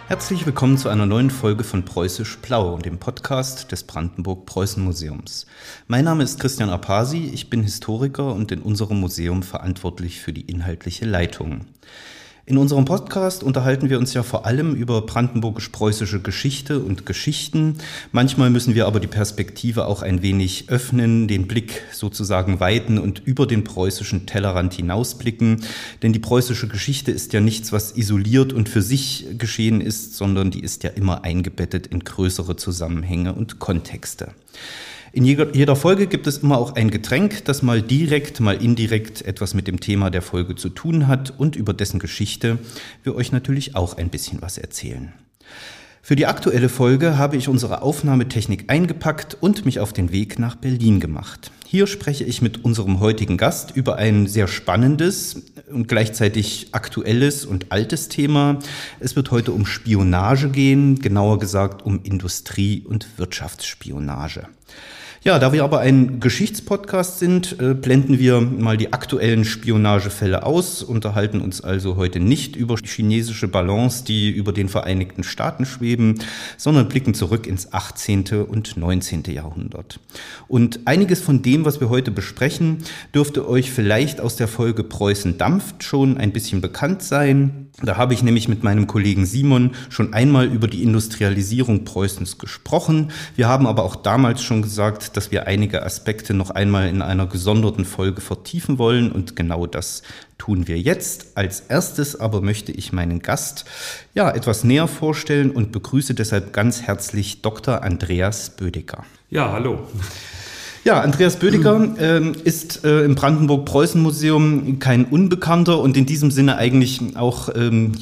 Herzlich willkommen zu einer neuen Folge von Preußisch Blau, dem Podcast des Brandenburg-Preußen-Museums. Mein Name ist Christian Apasi, ich bin Historiker und in unserem Museum verantwortlich für die inhaltliche Leitung. In unserem Podcast unterhalten wir uns ja vor allem über brandenburgisch-preußische Geschichte und Geschichten. Manchmal müssen wir aber die Perspektive auch ein wenig öffnen, den Blick sozusagen weiten und über den preußischen Tellerrand hinausblicken. Denn die preußische Geschichte ist ja nichts, was isoliert und für sich geschehen ist, sondern die ist ja immer eingebettet in größere Zusammenhänge und Kontexte. In jeder Folge gibt es immer auch ein Getränk, das mal direkt, mal indirekt etwas mit dem Thema der Folge zu tun hat und über dessen Geschichte wir euch natürlich auch ein bisschen was erzählen. Für die aktuelle Folge habe ich unsere Aufnahmetechnik eingepackt und mich auf den Weg nach Berlin gemacht. Hier spreche ich mit unserem heutigen Gast über ein sehr spannendes und gleichzeitig aktuelles und altes Thema. Es wird heute um Spionage gehen, genauer gesagt um Industrie- und Wirtschaftsspionage. Ja, da wir aber ein Geschichtspodcast sind, blenden wir mal die aktuellen Spionagefälle aus, unterhalten uns also heute nicht über chinesische Ballons, die über den Vereinigten Staaten schweben, sondern blicken zurück ins 18. und 19. Jahrhundert. Und einiges von dem, was wir heute besprechen, dürfte euch vielleicht aus der Folge Preußen dampft schon ein bisschen bekannt sein. Da habe ich nämlich mit meinem Kollegen Simon schon einmal über die Industrialisierung Preußens gesprochen. Wir haben aber auch damals schon gesagt, dass wir einige Aspekte noch einmal in einer gesonderten Folge vertiefen wollen und genau das tun wir jetzt. Als erstes aber möchte ich meinen Gast etwas näher vorstellen und begrüße deshalb ganz herzlich Dr. Andreas Bödecker. Ja, hallo. Ja, Andreas Bödecker ist im Brandenburg-Preußen-Museum kein Unbekannter und in diesem Sinne eigentlich auch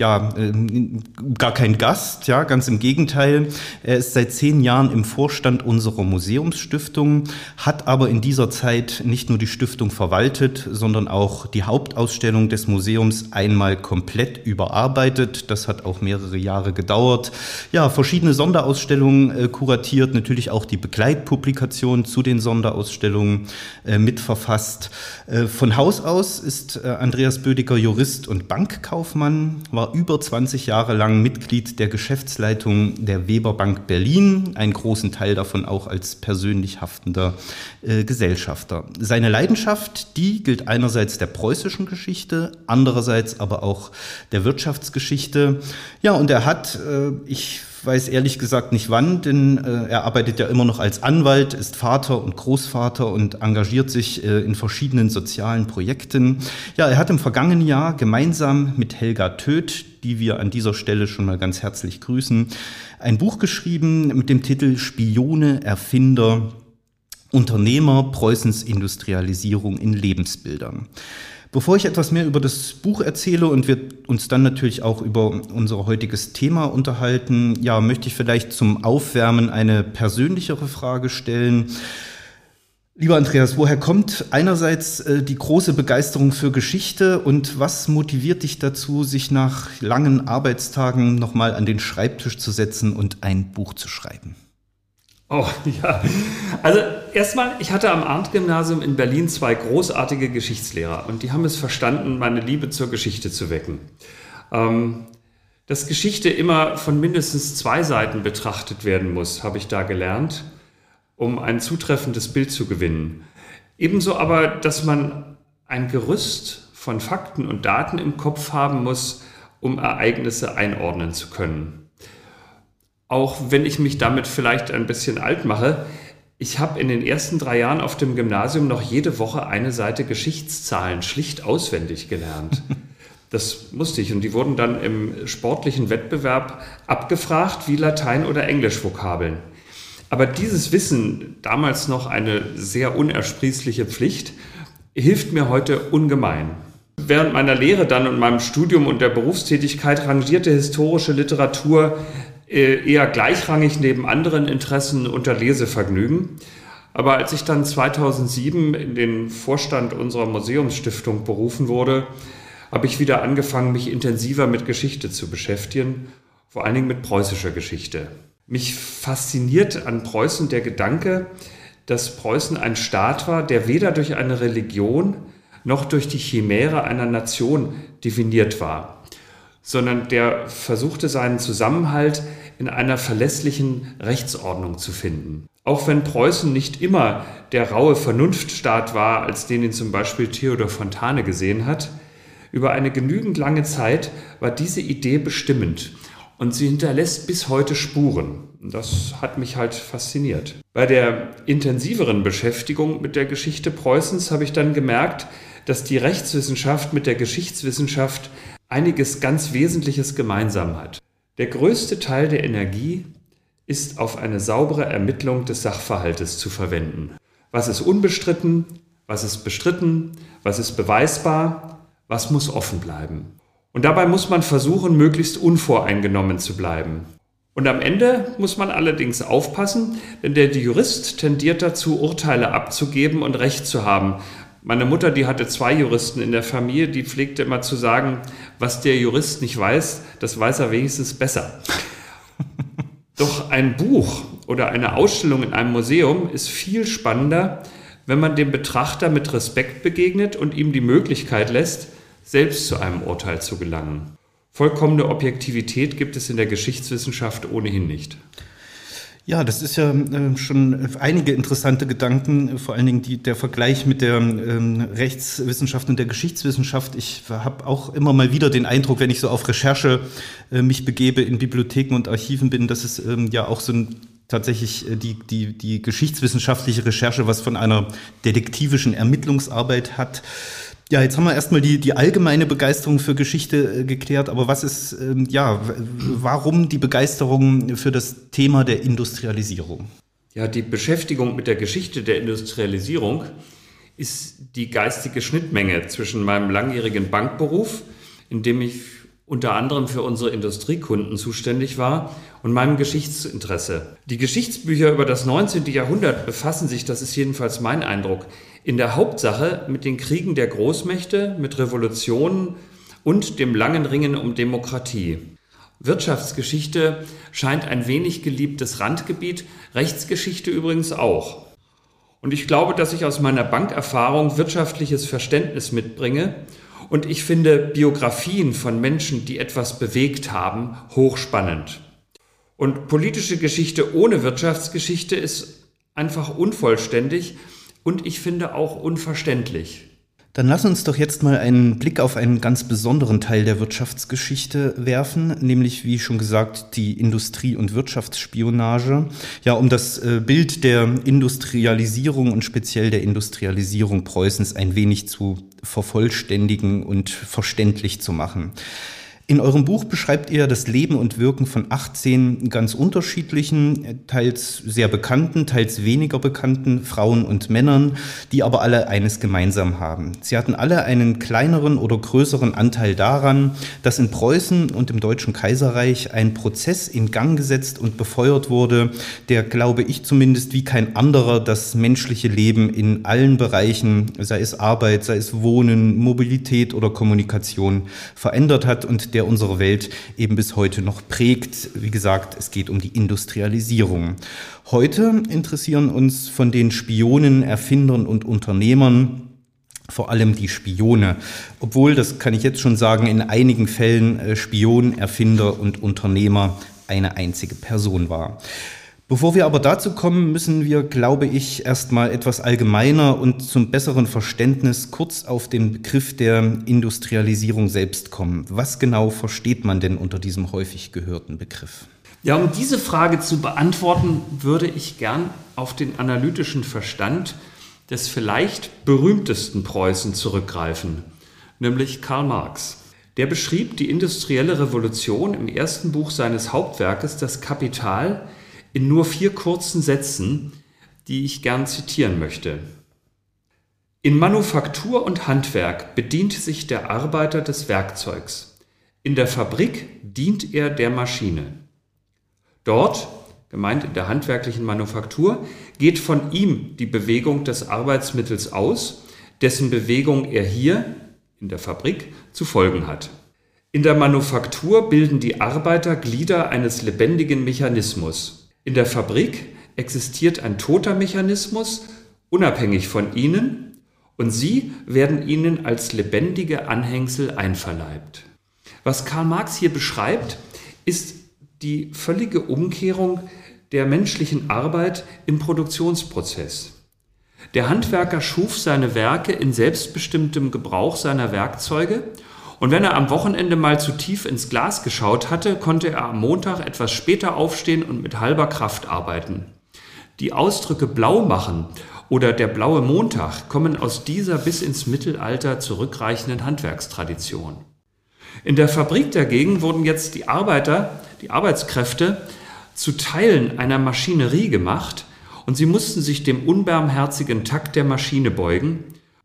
gar kein Gast, ja, ganz im Gegenteil. Er ist seit 10 Jahren im Vorstand unserer Museumsstiftung, hat aber in dieser Zeit nicht nur die Stiftung verwaltet, sondern auch die Hauptausstellung des Museums einmal komplett überarbeitet. Das hat auch mehrere Jahre gedauert. Ja, verschiedene Sonderausstellungen kuratiert, natürlich auch die Begleitpublikation zu den Sonderausstellungen mitverfasst. Von Haus aus ist Andreas Bödecker Jurist und Bankkaufmann, war über 20 Jahre lang Mitglied der Geschäftsleitung der Weber Bank Berlin, einen großen Teil davon auch als persönlich haftender Gesellschafter. Seine Leidenschaft, die gilt einerseits der preußischen Geschichte, andererseits aber auch der Wirtschaftsgeschichte. Ja, und er hat, ich weiß ehrlich gesagt nicht wann, denn er arbeitet ja immer noch als Anwalt, ist Vater und Großvater und engagiert sich in verschiedenen sozialen Projekten. Ja, er hat im vergangenen Jahr gemeinsam mit Helga Töth, die wir an dieser Stelle schon mal ganz herzlich grüßen, ein Buch geschrieben mit dem Titel Spione, Erfinder, Unternehmer, Preußens Industrialisierung in Lebensbildern. Bevor ich etwas mehr über das Buch erzähle und wir uns dann natürlich auch über unser heutiges Thema unterhalten, möchte ich vielleicht zum Aufwärmen eine persönlichere Frage stellen. Lieber Andreas, woher kommt einerseits die große Begeisterung für Geschichte und was motiviert dich dazu, sich nach langen Arbeitstagen nochmal an den Schreibtisch zu setzen und ein Buch zu schreiben? Oh, ja. Also erstmal, ich hatte am Arndt-Gymnasium in Berlin 2 großartige Geschichtslehrer und die haben es verstanden, meine Liebe zur Geschichte zu wecken. Dass Geschichte immer von mindestens 2 Seiten betrachtet werden muss, habe ich da gelernt, um ein zutreffendes Bild zu gewinnen. Ebenso aber, dass man ein Gerüst von Fakten und Daten im Kopf haben muss, um Ereignisse einordnen zu können. Auch wenn ich mich damit vielleicht ein bisschen alt mache, ich habe in den ersten 3 Jahren auf dem Gymnasium noch jede Woche eine Seite Geschichtszahlen schlicht auswendig gelernt. Das musste ich und die wurden dann im sportlichen Wettbewerb abgefragt wie Latein- oder Englisch-Vokabeln. Aber dieses Wissen, damals noch eine sehr unersprießliche Pflicht, hilft mir heute ungemein. Während meiner Lehre dann und meinem Studium und der Berufstätigkeit rangierte historische Literatur eher gleichrangig neben anderen Interessen unter Lesevergnügen. Aber als ich dann 2007 in den Vorstand unserer Museumsstiftung berufen wurde, habe ich wieder angefangen, mich intensiver mit Geschichte zu beschäftigen, vor allen Dingen mit preußischer Geschichte. Mich fasziniert an Preußen der Gedanke, dass Preußen ein Staat war, der weder durch eine Religion noch durch die Chimäre einer Nation definiert war, sondern der versuchte seinen Zusammenhalt in einer verlässlichen Rechtsordnung zu finden. Auch wenn Preußen nicht immer der raue Vernunftstaat war, als den ihn zum Beispiel Theodor Fontane gesehen hat, über eine genügend lange Zeit war diese Idee bestimmend und sie hinterlässt bis heute Spuren. Das hat mich halt fasziniert. Bei der intensiveren Beschäftigung mit der Geschichte Preußens habe ich dann gemerkt, dass die Rechtswissenschaft mit der Geschichtswissenschaft einiges ganz Wesentliches gemeinsam hat. Der größte Teil der Energie ist auf eine saubere Ermittlung des Sachverhaltes zu verwenden. Was ist unbestritten, was ist bestritten, was ist beweisbar, was muss offen bleiben. Und dabei muss man versuchen, möglichst unvoreingenommen zu bleiben. Und am Ende muss man allerdings aufpassen, denn der Jurist tendiert dazu, Urteile abzugeben und Recht zu haben. Meine Mutter, die hatte 2 Juristen in der Familie, die pflegte immer zu sagen, was der Jurist nicht weiß, das weiß er wenigstens besser. Doch ein Buch oder eine Ausstellung in einem Museum ist viel spannender, wenn man dem Betrachter mit Respekt begegnet und ihm die Möglichkeit lässt, selbst zu einem Urteil zu gelangen. Vollkommene Objektivität gibt es in der Geschichtswissenschaft ohnehin nicht. Ja, das ist ja schon einige interessante Gedanken, vor allen Dingen der Vergleich mit der Rechtswissenschaft und der Geschichtswissenschaft. Ich habe auch immer mal wieder den Eindruck, wenn ich so auf Recherche mich begebe, in Bibliotheken und Archiven bin, dass es ja auch so tatsächlich die geschichtswissenschaftliche Recherche was von einer detektivischen Ermittlungsarbeit hat. Ja, jetzt haben wir erstmal die allgemeine Begeisterung für Geschichte geklärt, aber was ist, warum die Begeisterung für das Thema der Industrialisierung? Ja, die Beschäftigung mit der Geschichte der Industrialisierung ist die geistige Schnittmenge zwischen meinem langjährigen Bankberuf, in dem ich unter anderem für unsere Industriekunden zuständig war, und meinem Geschichtsinteresse. Die Geschichtsbücher über das 19. Jahrhundert befassen sich, das ist jedenfalls mein Eindruck, in der Hauptsache mit den Kriegen der Großmächte, mit Revolutionen und dem langen Ringen um Demokratie. Wirtschaftsgeschichte scheint ein wenig geliebtes Randgebiet, Rechtsgeschichte übrigens auch. Und ich glaube, dass ich aus meiner Bankerfahrung wirtschaftliches Verständnis mitbringe, und ich finde Biografien von Menschen, die etwas bewegt haben, hochspannend. Und politische Geschichte ohne Wirtschaftsgeschichte ist einfach unvollständig und ich finde auch unverständlich. Dann lass uns doch jetzt mal einen Blick auf einen ganz besonderen Teil der Wirtschaftsgeschichte werfen, nämlich, wie schon gesagt, die Industrie- und Wirtschaftsspionage. Ja, um das Bild der Industrialisierung und speziell der Industrialisierung Preußens ein wenig zu vervollständigen und verständlich zu machen. In eurem Buch beschreibt ihr das Leben und Wirken von 18 ganz unterschiedlichen, teils sehr bekannten, teils weniger bekannten Frauen und Männern, die aber alle eines gemeinsam haben. Sie hatten alle einen kleineren oder größeren Anteil daran, dass in Preußen und im Deutschen Kaiserreich ein Prozess in Gang gesetzt und befeuert wurde, der, glaube ich zumindest, wie kein anderer das menschliche Leben in allen Bereichen, sei es Arbeit, sei es Wohnen, Mobilität oder Kommunikation, verändert hat und der unsere Welt eben bis heute noch prägt. Wie gesagt, es geht um die Industrialisierung. Heute interessieren uns von den Spionen, Erfindern und Unternehmern vor allem die Spione. Obwohl, das kann ich jetzt schon sagen, in einigen Fällen Spion, Erfinder und Unternehmer eine einzige Person war. Bevor wir aber dazu kommen, müssen wir, glaube ich, erstmal etwas allgemeiner und zum besseren Verständnis kurz auf den Begriff der Industrialisierung selbst kommen. Was genau versteht man denn unter diesem häufig gehörten Begriff? Ja, um diese Frage zu beantworten, würde ich gern auf den analytischen Verstand des vielleicht berühmtesten Preußen zurückgreifen, nämlich Karl Marx. Der beschrieb die industrielle Revolution im ersten Buch seines Hauptwerkes, das Kapital, in nur 4 kurzen Sätzen, die ich gern zitieren möchte. In Manufaktur und Handwerk bedient sich der Arbeiter des Werkzeugs. In der Fabrik dient er der Maschine. Dort, gemeint in der handwerklichen Manufaktur, geht von ihm die Bewegung des Arbeitsmittels aus, dessen Bewegung er hier, in der Fabrik, zu folgen hat. In der Manufaktur bilden die Arbeiter Glieder eines lebendigen Mechanismus. In der Fabrik existiert ein toter Mechanismus, unabhängig von ihnen, und sie werden ihnen als lebendige Anhängsel einverleibt. Was Karl Marx hier beschreibt, ist die völlige Umkehrung der menschlichen Arbeit im Produktionsprozess. Der Handwerker schuf seine Werke in selbstbestimmtem Gebrauch seiner Werkzeuge, und wenn er am Wochenende mal zu tief ins Glas geschaut hatte, konnte er am Montag etwas später aufstehen und mit halber Kraft arbeiten. Die Ausdrücke blau machen oder der blaue Montag kommen aus dieser bis ins Mittelalter zurückreichenden Handwerkstradition. In der Fabrik dagegen wurden jetzt die Arbeitskräfte, zu Teilen einer Maschinerie gemacht, und sie mussten sich dem unbarmherzigen Takt der Maschine beugen,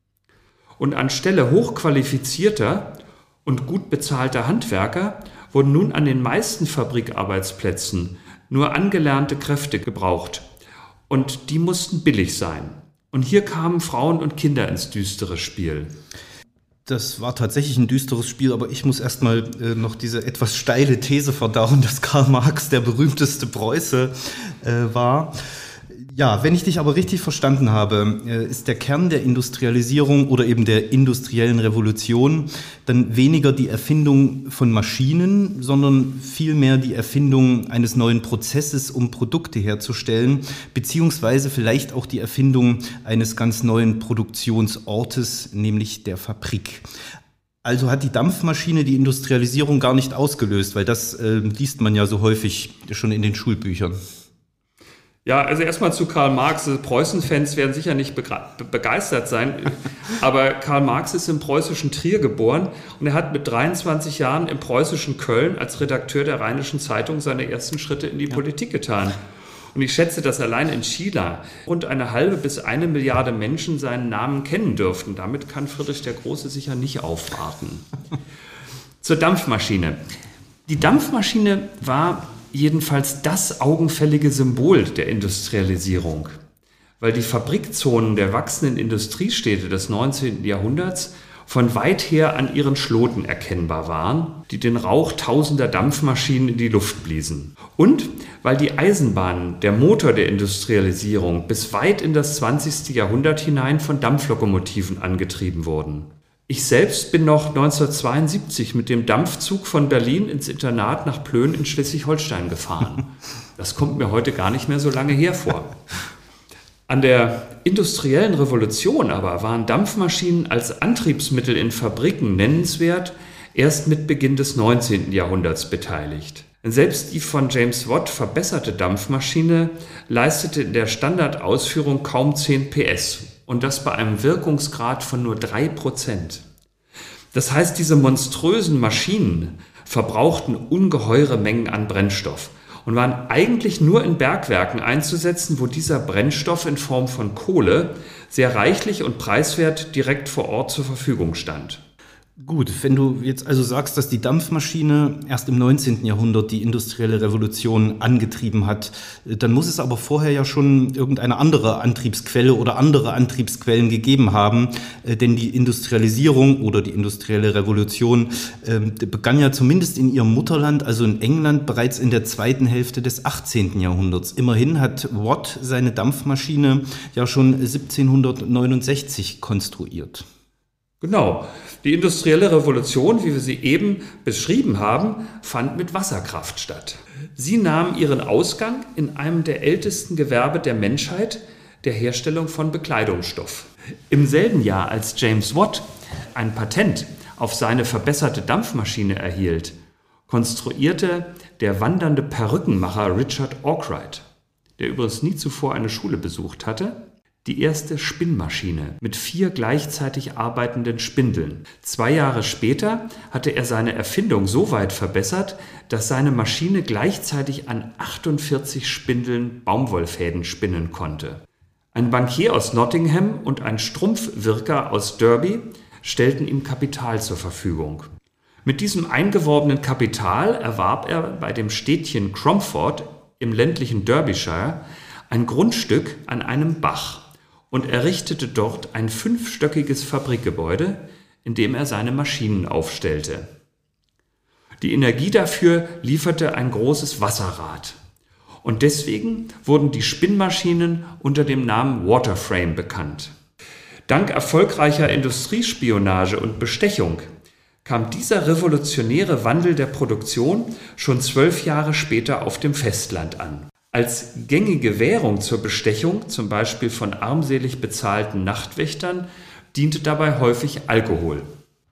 und anstelle hochqualifizierter und gut bezahlter Handwerker wurden nun an den meisten Fabrikarbeitsplätzen nur angelernte Kräfte gebraucht, und die mussten billig sein. Und hier kamen Frauen und Kinder ins düstere Spiel. Das war tatsächlich ein düsteres Spiel, aber ich muss erstmal noch diese etwas steile These verdauen, dass Karl Marx der berühmteste Preuße war. Ja, wenn ich dich aber richtig verstanden habe, ist der Kern der Industrialisierung oder eben der industriellen Revolution dann weniger die Erfindung von Maschinen, sondern vielmehr die Erfindung eines neuen Prozesses, um Produkte herzustellen, beziehungsweise vielleicht auch die Erfindung eines ganz neuen Produktionsortes, nämlich der Fabrik. Also hat die Dampfmaschine die Industrialisierung gar nicht ausgelöst, weil das liest man ja so häufig schon in den Schulbüchern. Ja, also erstmal zu Karl Marx. Preußen-Fans werden sicher nicht begeistert sein, aber Karl Marx ist im preußischen Trier geboren und er hat mit 23 Jahren im preußischen Köln als Redakteur der Rheinischen Zeitung seine ersten Schritte in die Politik getan. Und ich schätze, dass allein in China rund 1,5 bis 1 Milliarde Menschen seinen Namen kennen dürften. Damit kann Friedrich der Große sicher nicht aufwarten. Zur Dampfmaschine. Die Dampfmaschine war jedenfalls das augenfällige Symbol der Industrialisierung, weil die Fabrikzonen der wachsenden Industriestädte des 19. Jahrhunderts von weit her an ihren Schloten erkennbar waren, die den Rauch tausender Dampfmaschinen in die Luft bliesen. Und weil die Eisenbahnen, der Motor der Industrialisierung, bis weit in das 20. Jahrhundert hinein von Dampflokomotiven angetrieben wurden. Ich selbst bin noch 1972 mit dem Dampfzug von Berlin ins Internat nach Plön in Schleswig-Holstein gefahren. Das kommt mir heute gar nicht mehr so lange hervor. An der industriellen Revolution aber waren Dampfmaschinen als Antriebsmittel in Fabriken nennenswert erst mit Beginn des 19. Jahrhunderts beteiligt. Selbst die von James Watt verbesserte Dampfmaschine leistete in der Standardausführung kaum 10 PS. Und das bei einem Wirkungsgrad von nur 3%. Das heißt, diese monströsen Maschinen verbrauchten ungeheure Mengen an Brennstoff und waren eigentlich nur in Bergwerken einzusetzen, wo dieser Brennstoff in Form von Kohle sehr reichlich und preiswert direkt vor Ort zur Verfügung stand. Gut, wenn du jetzt also sagst, dass die Dampfmaschine erst im 19. Jahrhundert die industrielle Revolution angetrieben hat, dann muss es aber vorher ja schon irgendeine andere Antriebsquelle oder andere Antriebsquellen gegeben haben, denn die Industrialisierung oder die industrielle Revolution begann ja zumindest in ihrem Mutterland, also in England, bereits in der zweiten Hälfte des 18. Jahrhunderts. Immerhin hat Watt seine Dampfmaschine ja schon 1769 konstruiert. Genau. Die industrielle Revolution, wie wir sie eben beschrieben haben, fand mit Wasserkraft statt. Sie nahm ihren Ausgang in einem der ältesten Gewerbe der Menschheit, der Herstellung von Bekleidungsstoff. Im selben Jahr, als James Watt ein Patent auf seine verbesserte Dampfmaschine erhielt, konstruierte der wandernde Perückenmacher Richard Arkwright, der übrigens nie zuvor eine Schule besucht hatte, die erste Spinnmaschine mit 4 gleichzeitig arbeitenden Spindeln. 2 Jahre später hatte er seine Erfindung so weit verbessert, dass seine Maschine gleichzeitig an 48 Spindeln Baumwollfäden spinnen konnte. Ein Bankier aus Nottingham und ein Strumpfwirker aus Derby stellten ihm Kapital zur Verfügung. Mit diesem eingeworbenen Kapital erwarb er bei dem Städtchen Cromford im ländlichen Derbyshire ein Grundstück an einem Bach und errichtete dort ein 5-stöckiges Fabrikgebäude, in dem er seine Maschinen aufstellte. Die Energie dafür lieferte ein großes Wasserrad. Und deswegen wurden die Spinnmaschinen unter dem Namen Waterframe bekannt. Dank erfolgreicher Industriespionage und Bestechung kam dieser revolutionäre Wandel der Produktion schon 12 Jahre später auf dem Festland an. Als gängige Währung zur Bestechung, zum Beispiel von armselig bezahlten Nachtwächtern, diente dabei häufig Alkohol.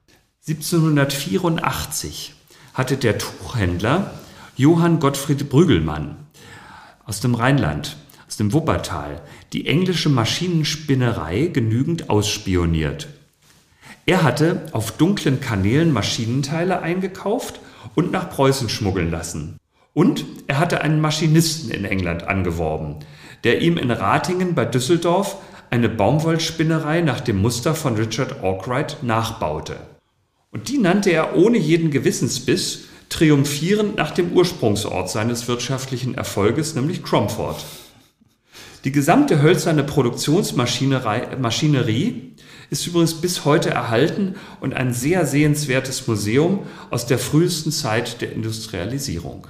1784 hatte der Tuchhändler Johann Gottfried Brüggelmann aus dem Rheinland, aus dem Wuppertal, die englische Maschinenspinnerei genügend ausspioniert. Er hatte auf dunklen Kanälen Maschinenteile eingekauft und nach Preußen schmuggeln lassen. Und er hatte einen Maschinisten in England angeworben, der ihm in Ratingen bei Düsseldorf eine Baumwollspinnerei nach dem Muster von Richard Arkwright nachbaute. Und die nannte er ohne jeden Gewissensbiss triumphierend nach dem Ursprungsort seines wirtschaftlichen Erfolges, nämlich Cromford. Die gesamte hölzerne Produktionsmaschinerie ist übrigens bis heute erhalten und ein sehr sehenswertes Museum aus der frühesten Zeit der Industrialisierung.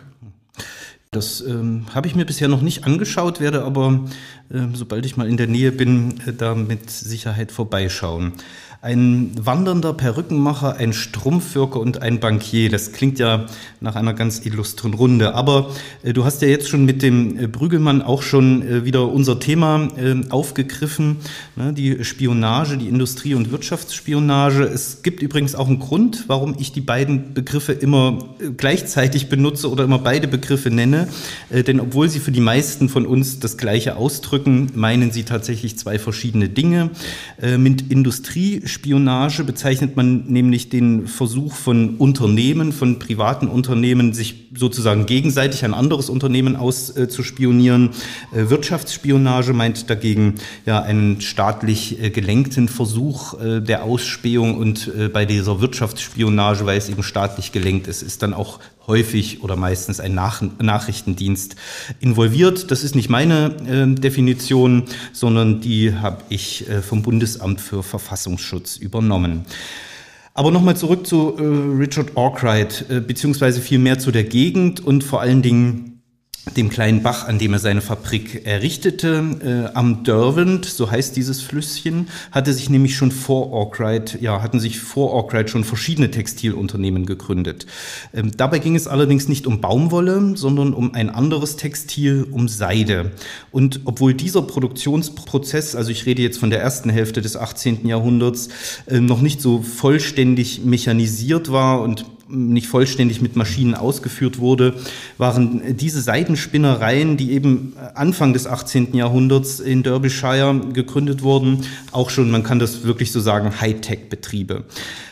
Das habe ich mir bisher noch nicht angeschaut, werde aber, sobald ich mal in der Nähe bin, da mit Sicherheit vorbeischauen. Ein wandernder Perückenmacher, ein Strumpfwirker und ein Bankier. Das klingt ja nach einer ganz illustren Runde. Aber du hast ja jetzt schon mit dem Brüggelmann auch schon wieder unser Thema aufgegriffen, ne? Die Spionage, die Industrie- und Wirtschaftsspionage. Es gibt übrigens auch einen Grund, warum ich die beiden Begriffe immer gleichzeitig benutze oder immer beide Begriffe nenne. Denn obwohl sie für die meisten von uns das Gleiche ausdrücken, meinen sie tatsächlich zwei verschiedene Dinge. Mit Industriespionage bezeichnet man nämlich den Versuch von Unternehmen, von privaten Unternehmen, sich sozusagen gegenseitig ein anderes Unternehmen auszuspionieren. Wirtschaftsspionage meint dagegen ja einen staatlich gelenkten Versuch der Ausspähung, und bei dieser Wirtschaftsspionage, weil es eben staatlich gelenkt ist, ist dann auch häufig oder meistens ein Nachrichtendienst involviert. Das ist nicht meine Definition, sondern die habe ich vom Bundesamt für Verfassungsschutz übernommen. Aber nochmal zurück zu Richard Arkwright, beziehungsweise vielmehr zu der Gegend und vor allen Dingen dem kleinen Bach, an dem er seine Fabrik errichtete. Am Derwent, so heißt dieses Flüsschen, hatten sich vor Arkwright schon verschiedene Textilunternehmen gegründet. Dabei ging es allerdings nicht um Baumwolle, sondern um ein anderes Textil, um Seide. Und obwohl dieser Produktionsprozess, also ich rede jetzt von der ersten Hälfte des 18. Jahrhunderts, noch nicht so vollständig mechanisiert war und nicht vollständig mit Maschinen ausgeführt wurde, waren diese Seidenspinnereien, die eben Anfang des 18. Jahrhunderts in Derbyshire gegründet wurden, auch schon, man kann das wirklich so sagen, Hightech-Betriebe.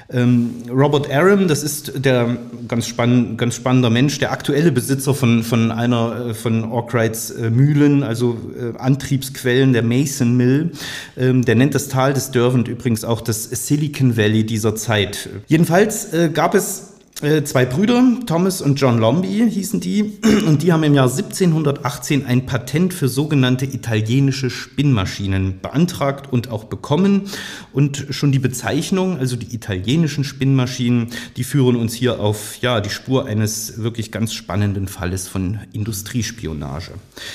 Robert Aram, das ist der ganz spannender Mensch, der aktuelle Besitzer von einer von Arkwrights Mühlen, also Antriebsquellen der Mason Mill. Der nennt das Tal des Derwent übrigens auch das Silicon Valley dieser Zeit. Jedenfalls gab es zwei Brüder, Thomas und John Lomby hießen die, und die haben im Jahr 1718 ein Patent für sogenannte italienische Spinnmaschinen beantragt und auch bekommen. Und schon die Bezeichnung, also die italienischen Spinnmaschinen, die führen uns hier auf die Spur eines wirklich ganz spannenden Falles von Industriespionage.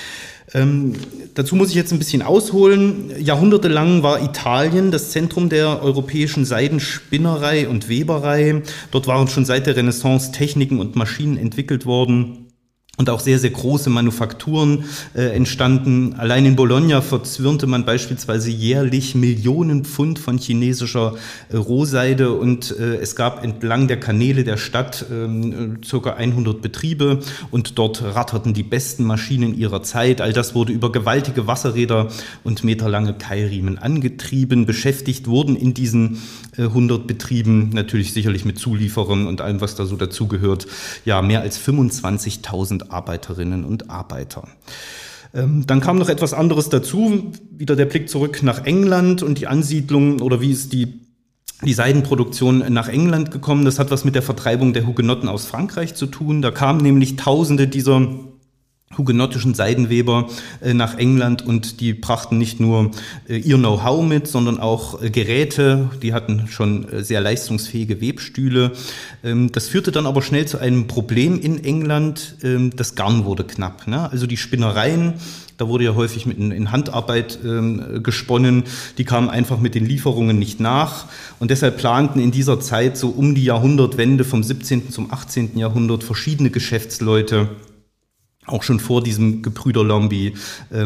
Dazu muss ich jetzt ein bisschen ausholen. Jahrhundertelang war Italien das Zentrum der europäischen Seidenspinnerei und Weberei. Dort waren schon seit der Renaissance Techniken und Maschinen entwickelt worden und auch sehr, sehr große Manufakturen entstanden. Allein in Bologna verzwirnte man beispielsweise jährlich Millionen Pfund von chinesischer Rohseide, und es gab entlang der Kanäle der Stadt ca. 100 Betriebe, und dort ratterten die besten Maschinen ihrer Zeit. All das wurde über gewaltige Wasserräder und meterlange Keilriemen angetrieben. Beschäftigt wurden in diesen 100 Betrieben, natürlich sicherlich mit Zulieferern und allem, was da so dazugehört, mehr als 25.000 Arbeiterinnen und Arbeiter. Dann kam noch etwas anderes dazu, wieder der Blick zurück nach England und die Ansiedlung, oder wie ist die Seidenproduktion nach England gekommen. Das hat was mit der Vertreibung der Hugenotten aus Frankreich zu tun. Da kamen nämlich Tausende dieser hugenottischen Seidenweber nach England, und die brachten nicht nur ihr Know-how mit, sondern auch Geräte. Die hatten schon sehr leistungsfähige Webstühle. Das führte dann aber schnell zu einem Problem in England. Das Garn wurde knapp, ne? Also die Spinnereien Da wurde ja häufig in Handarbeit gesponnen. Die kamen einfach mit den Lieferungen nicht nach. Und deshalb planten in dieser Zeit so um die Jahrhundertwende vom 17. zum 18. Jahrhundert verschiedene Geschäftsleute, auch schon vor diesem Gebrüder Lombi,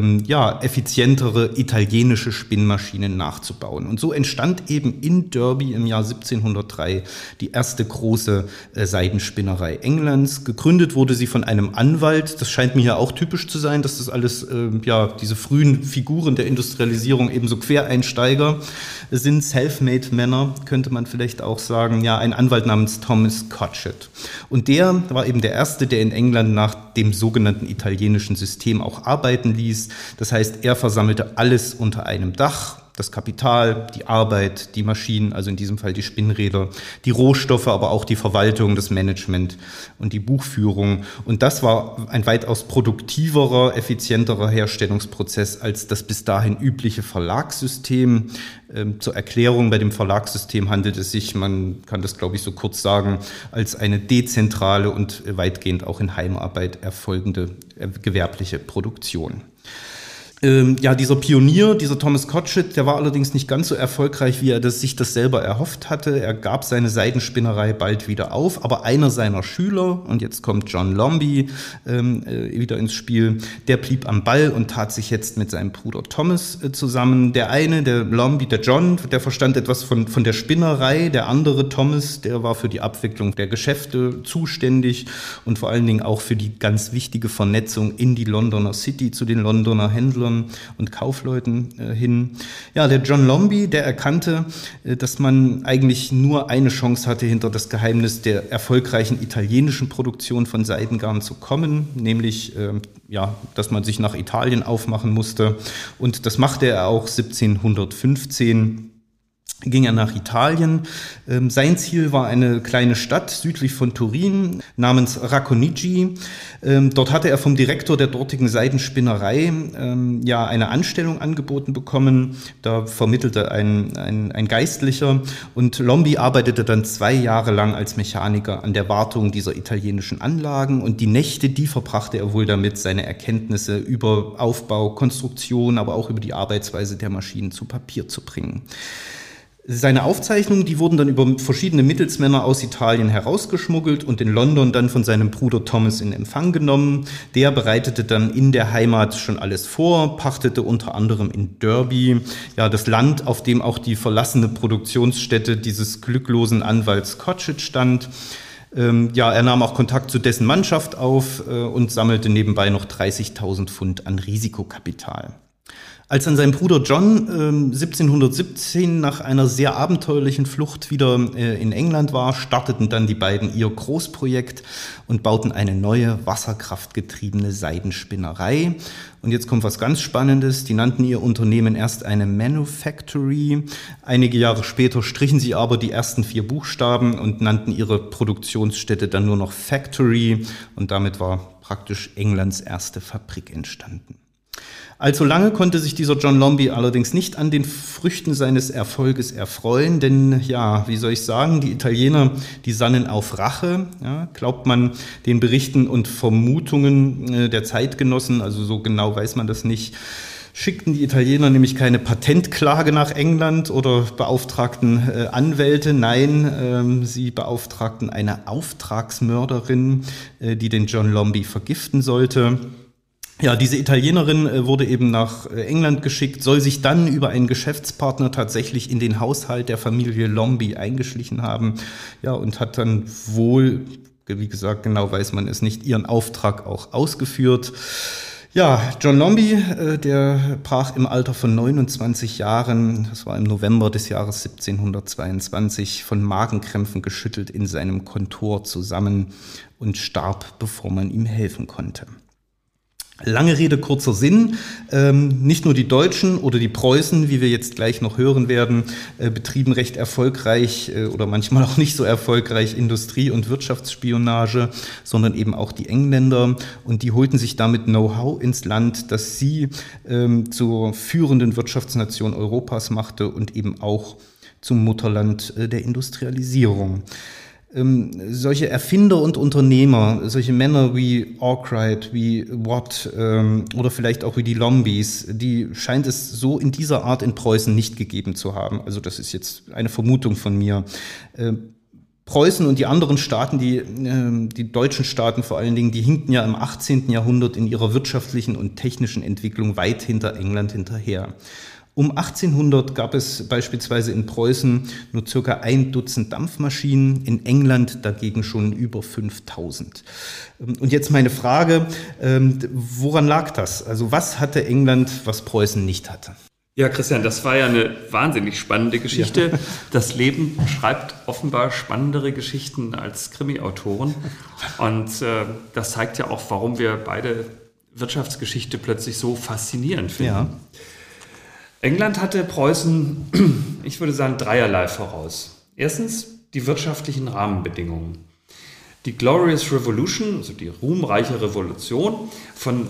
effizientere italienische Spinnmaschinen nachzubauen. Und so entstand eben in Derby im Jahr 1703 die erste große Seidenspinnerei Englands. Gegründet wurde sie von einem Anwalt. Das scheint mir ja auch typisch zu sein, dass das alles, diese frühen Figuren der Industrialisierung eben so Quereinsteiger sind, Selfmade-Männer, könnte man vielleicht auch sagen. Ja, ein Anwalt namens Thomas Cotchett. Und der war eben der Erste, der in England nach dem sogenannten italienischen System auch arbeiten ließ. Das heißt, er versammelte alles unter einem Dach. Das Kapital, die Arbeit, die Maschinen, also in diesem Fall die Spinnräder, die Rohstoffe, aber auch die Verwaltung, das Management und die Buchführung. Und das war ein weitaus produktiverer, effizienterer Herstellungsprozess als das bis dahin übliche Verlagssystem. Zur Erklärung, bei dem Verlagssystem handelt es sich, man kann das glaube ich so kurz sagen, als eine dezentrale und weitgehend auch in Heimarbeit erfolgende gewerbliche Produktion. Dieser Pionier, dieser Thomas Cotchett, der war allerdings nicht ganz so erfolgreich, wie er sich das selber erhofft hatte. Er gab seine Seidenspinnerei bald wieder auf, aber einer seiner Schüler, und jetzt kommt John Lombi wieder ins Spiel, der blieb am Ball und tat sich jetzt mit seinem Bruder Thomas zusammen. Der eine, der Lombi, der John, der verstand etwas von der Spinnerei, der andere Thomas, der war für die Abwicklung der Geschäfte zuständig und vor allen Dingen auch für die ganz wichtige Vernetzung in die Londoner City zu den Londoner Händlern und Kaufleuten hin. Ja, der John Lombi, der erkannte, dass man eigentlich nur eine Chance hatte, hinter das Geheimnis der erfolgreichen italienischen Produktion von Seidengarn zu kommen, nämlich, dass man sich nach Italien aufmachen musste. Und das machte er auch 1715. Ging er nach Italien. Sein Ziel war eine kleine Stadt südlich von Turin namens Racconigi. Dort hatte er vom Direktor der dortigen Seidenspinnerei eine Anstellung angeboten bekommen. Da vermittelte ein Geistlicher und Lombi arbeitete dann 2 Jahre lang als Mechaniker an der Wartung dieser italienischen Anlagen und die Nächte, die verbrachte er wohl damit, seine Erkenntnisse über Aufbau, Konstruktion, aber auch über die Arbeitsweise der Maschinen zu Papier zu bringen. Seine Aufzeichnungen, die wurden dann über verschiedene Mittelsmänner aus Italien herausgeschmuggelt und in London dann von seinem Bruder Thomas in Empfang genommen. Der bereitete dann in der Heimat schon alles vor, pachtete unter anderem in Derby, das Land, auf dem auch die verlassene Produktionsstätte dieses glücklosen Anwalts Cotchett stand. Er nahm auch Kontakt zu dessen Mannschaft auf und sammelte nebenbei noch 30.000 Pfund an Risikokapital. Als dann sein Bruder John 1717 nach einer sehr abenteuerlichen Flucht wieder in England war, starteten dann die beiden ihr Großprojekt und bauten eine neue wasserkraftgetriebene Seidenspinnerei. Und jetzt kommt was ganz Spannendes. Die nannten ihr Unternehmen erst eine Manufactory. Einige Jahre später strichen sie aber die ersten 4 Buchstaben und nannten ihre Produktionsstätte dann nur noch Factory. Und damit war praktisch Englands erste Fabrik entstanden. Allzu lange konnte sich dieser John Lombi allerdings nicht an den Früchten seines Erfolges erfreuen, denn wie soll ich sagen, die Italiener, die sannen auf Rache, glaubt man den Berichten und Vermutungen der Zeitgenossen, also so genau weiß man das nicht, schickten die Italiener nämlich keine Patentklage nach England oder beauftragten Anwälte, nein, sie beauftragten eine Auftragsmörderin, die den John Lombi vergiften sollte. Ja, diese Italienerin wurde eben nach England geschickt, soll sich dann über einen Geschäftspartner tatsächlich in den Haushalt der Familie Lombi eingeschlichen haben, und hat dann wohl, wie gesagt, genau weiß man es nicht, ihren Auftrag auch ausgeführt. Ja, John Lombi, der brach im Alter von 29 Jahren, das war im November des Jahres 1722, von Magenkrämpfen geschüttelt in seinem Kontor zusammen und starb, bevor man ihm helfen konnte. Lange Rede, kurzer Sinn. Nicht nur die Deutschen oder die Preußen, wie wir jetzt gleich noch hören werden, betrieben recht erfolgreich oder manchmal auch nicht so erfolgreich Industrie- und Wirtschaftsspionage, sondern eben auch die Engländer. Und die holten sich damit Know-how ins Land, das sie zur führenden Wirtschaftsnation Europas machte und eben auch zum Mutterland der Industrialisierung. solche Erfinder und Unternehmer, solche Männer wie Arkwright, wie Watt oder vielleicht auch wie die Lombies, die scheint es so in dieser Art in Preußen nicht gegeben zu haben. Also das ist jetzt eine Vermutung von mir. Preußen und die anderen Staaten, die deutschen Staaten vor allen Dingen, die hinkten ja im 18. Jahrhundert in ihrer wirtschaftlichen und technischen Entwicklung weit hinter England hinterher. Um 1800 gab es beispielsweise in Preußen nur circa 1 Dutzend Dampfmaschinen, in England dagegen schon über 5000. Und jetzt meine Frage, woran lag das? Also was hatte England, was Preußen nicht hatte? Ja, Christian, das war ja eine wahnsinnig spannende Geschichte. Ja. Das Leben schreibt offenbar spannendere Geschichten als Krimi-Autoren. Und das zeigt ja auch, warum wir beide Wirtschaftsgeschichte plötzlich so faszinierend finden. Ja. England hatte Preußen, ich würde sagen, dreierlei voraus. Erstens die wirtschaftlichen Rahmenbedingungen. Die Glorious Revolution, also die ruhmreiche Revolution von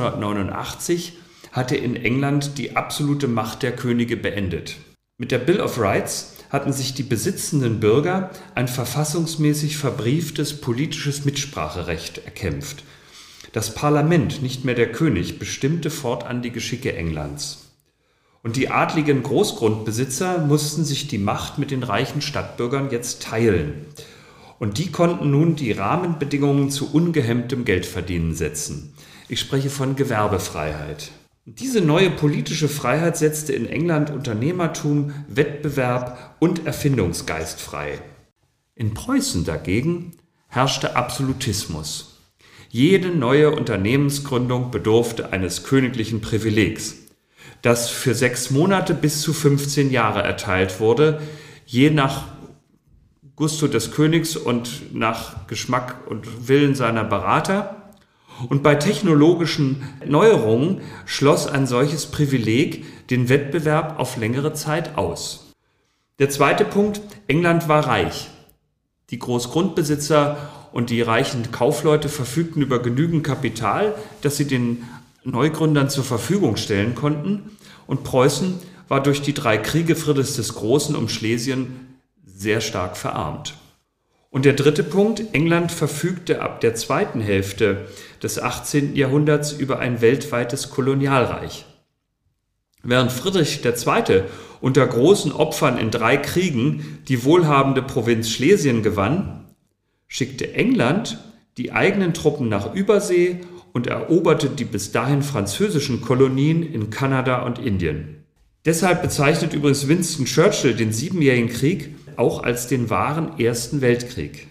1689, hatte in England die absolute Macht der Könige beendet. Mit der Bill of Rights hatten sich die besitzenden Bürger ein verfassungsmäßig verbrieftes politisches Mitspracherecht erkämpft. Das Parlament, nicht mehr der König, bestimmte fortan die Geschicke Englands. Und die adligen Großgrundbesitzer mussten sich die Macht mit den reichen Stadtbürgern jetzt teilen. Und die konnten nun die Rahmenbedingungen zu ungehemmtem Geldverdienen setzen. Ich spreche von Gewerbefreiheit. Diese neue politische Freiheit setzte in England Unternehmertum, Wettbewerb und Erfindungsgeist frei. In Preußen dagegen herrschte Absolutismus. Jede neue Unternehmensgründung bedurfte eines königlichen Privilegs, das für 6 Monate bis zu 15 Jahre erteilt wurde, je nach Gusto des Königs und nach Geschmack und Willen seiner Berater. Und bei technologischen Neuerungen schloss ein solches Privileg den Wettbewerb auf längere Zeit aus. Der zweite Punkt: England war reich. Die Großgrundbesitzer und die reichen Kaufleute verfügten über genügend Kapital, das sie den Neugründern zur Verfügung stellen konnten, und Preußen war durch die 3 Kriege Friedrichs des Großen um Schlesien sehr stark verarmt. Und der dritte Punkt: England verfügte ab der zweiten Hälfte des 18. Jahrhunderts über ein weltweites Kolonialreich. Während Friedrich II. Unter großen Opfern in 3 Kriegen die wohlhabende Provinz Schlesien gewann, schickte England die eigenen Truppen nach Übersee und eroberte die bis dahin französischen Kolonien in Kanada und Indien. Deshalb bezeichnet übrigens Winston Churchill den 7-jährigen Krieg auch als den wahren Ersten Weltkrieg.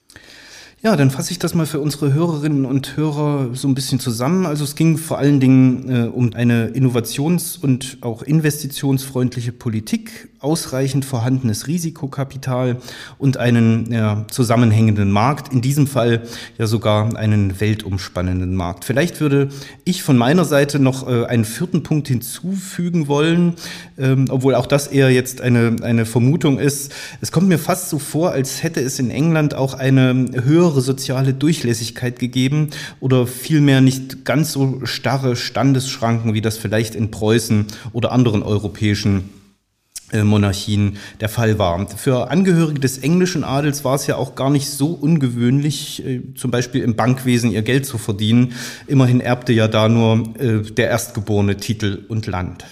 Ja, dann fasse ich das mal für unsere Hörerinnen und Hörer so ein bisschen zusammen. Also es ging vor allen Dingen um eine innovations- und auch investitionsfreundliche Politik, ausreichend vorhandenes Risikokapital und einen zusammenhängenden Markt, in diesem Fall ja sogar einen weltumspannenden Markt. Vielleicht würde ich von meiner Seite noch einen 4. Punkt hinzufügen wollen, obwohl auch das eher jetzt eine Vermutung ist. Es kommt mir fast so vor, als hätte es in England auch eine höhere soziale Durchlässigkeit gegeben oder vielmehr nicht ganz so starre Standesschranken, wie das vielleicht in Preußen oder anderen europäischen Monarchien der Fall war. Für Angehörige des englischen Adels war es ja auch gar nicht so ungewöhnlich, zum Beispiel im Bankwesen ihr Geld zu verdienen. Immerhin erbte ja da nur der Erstgeborene Titel und Land.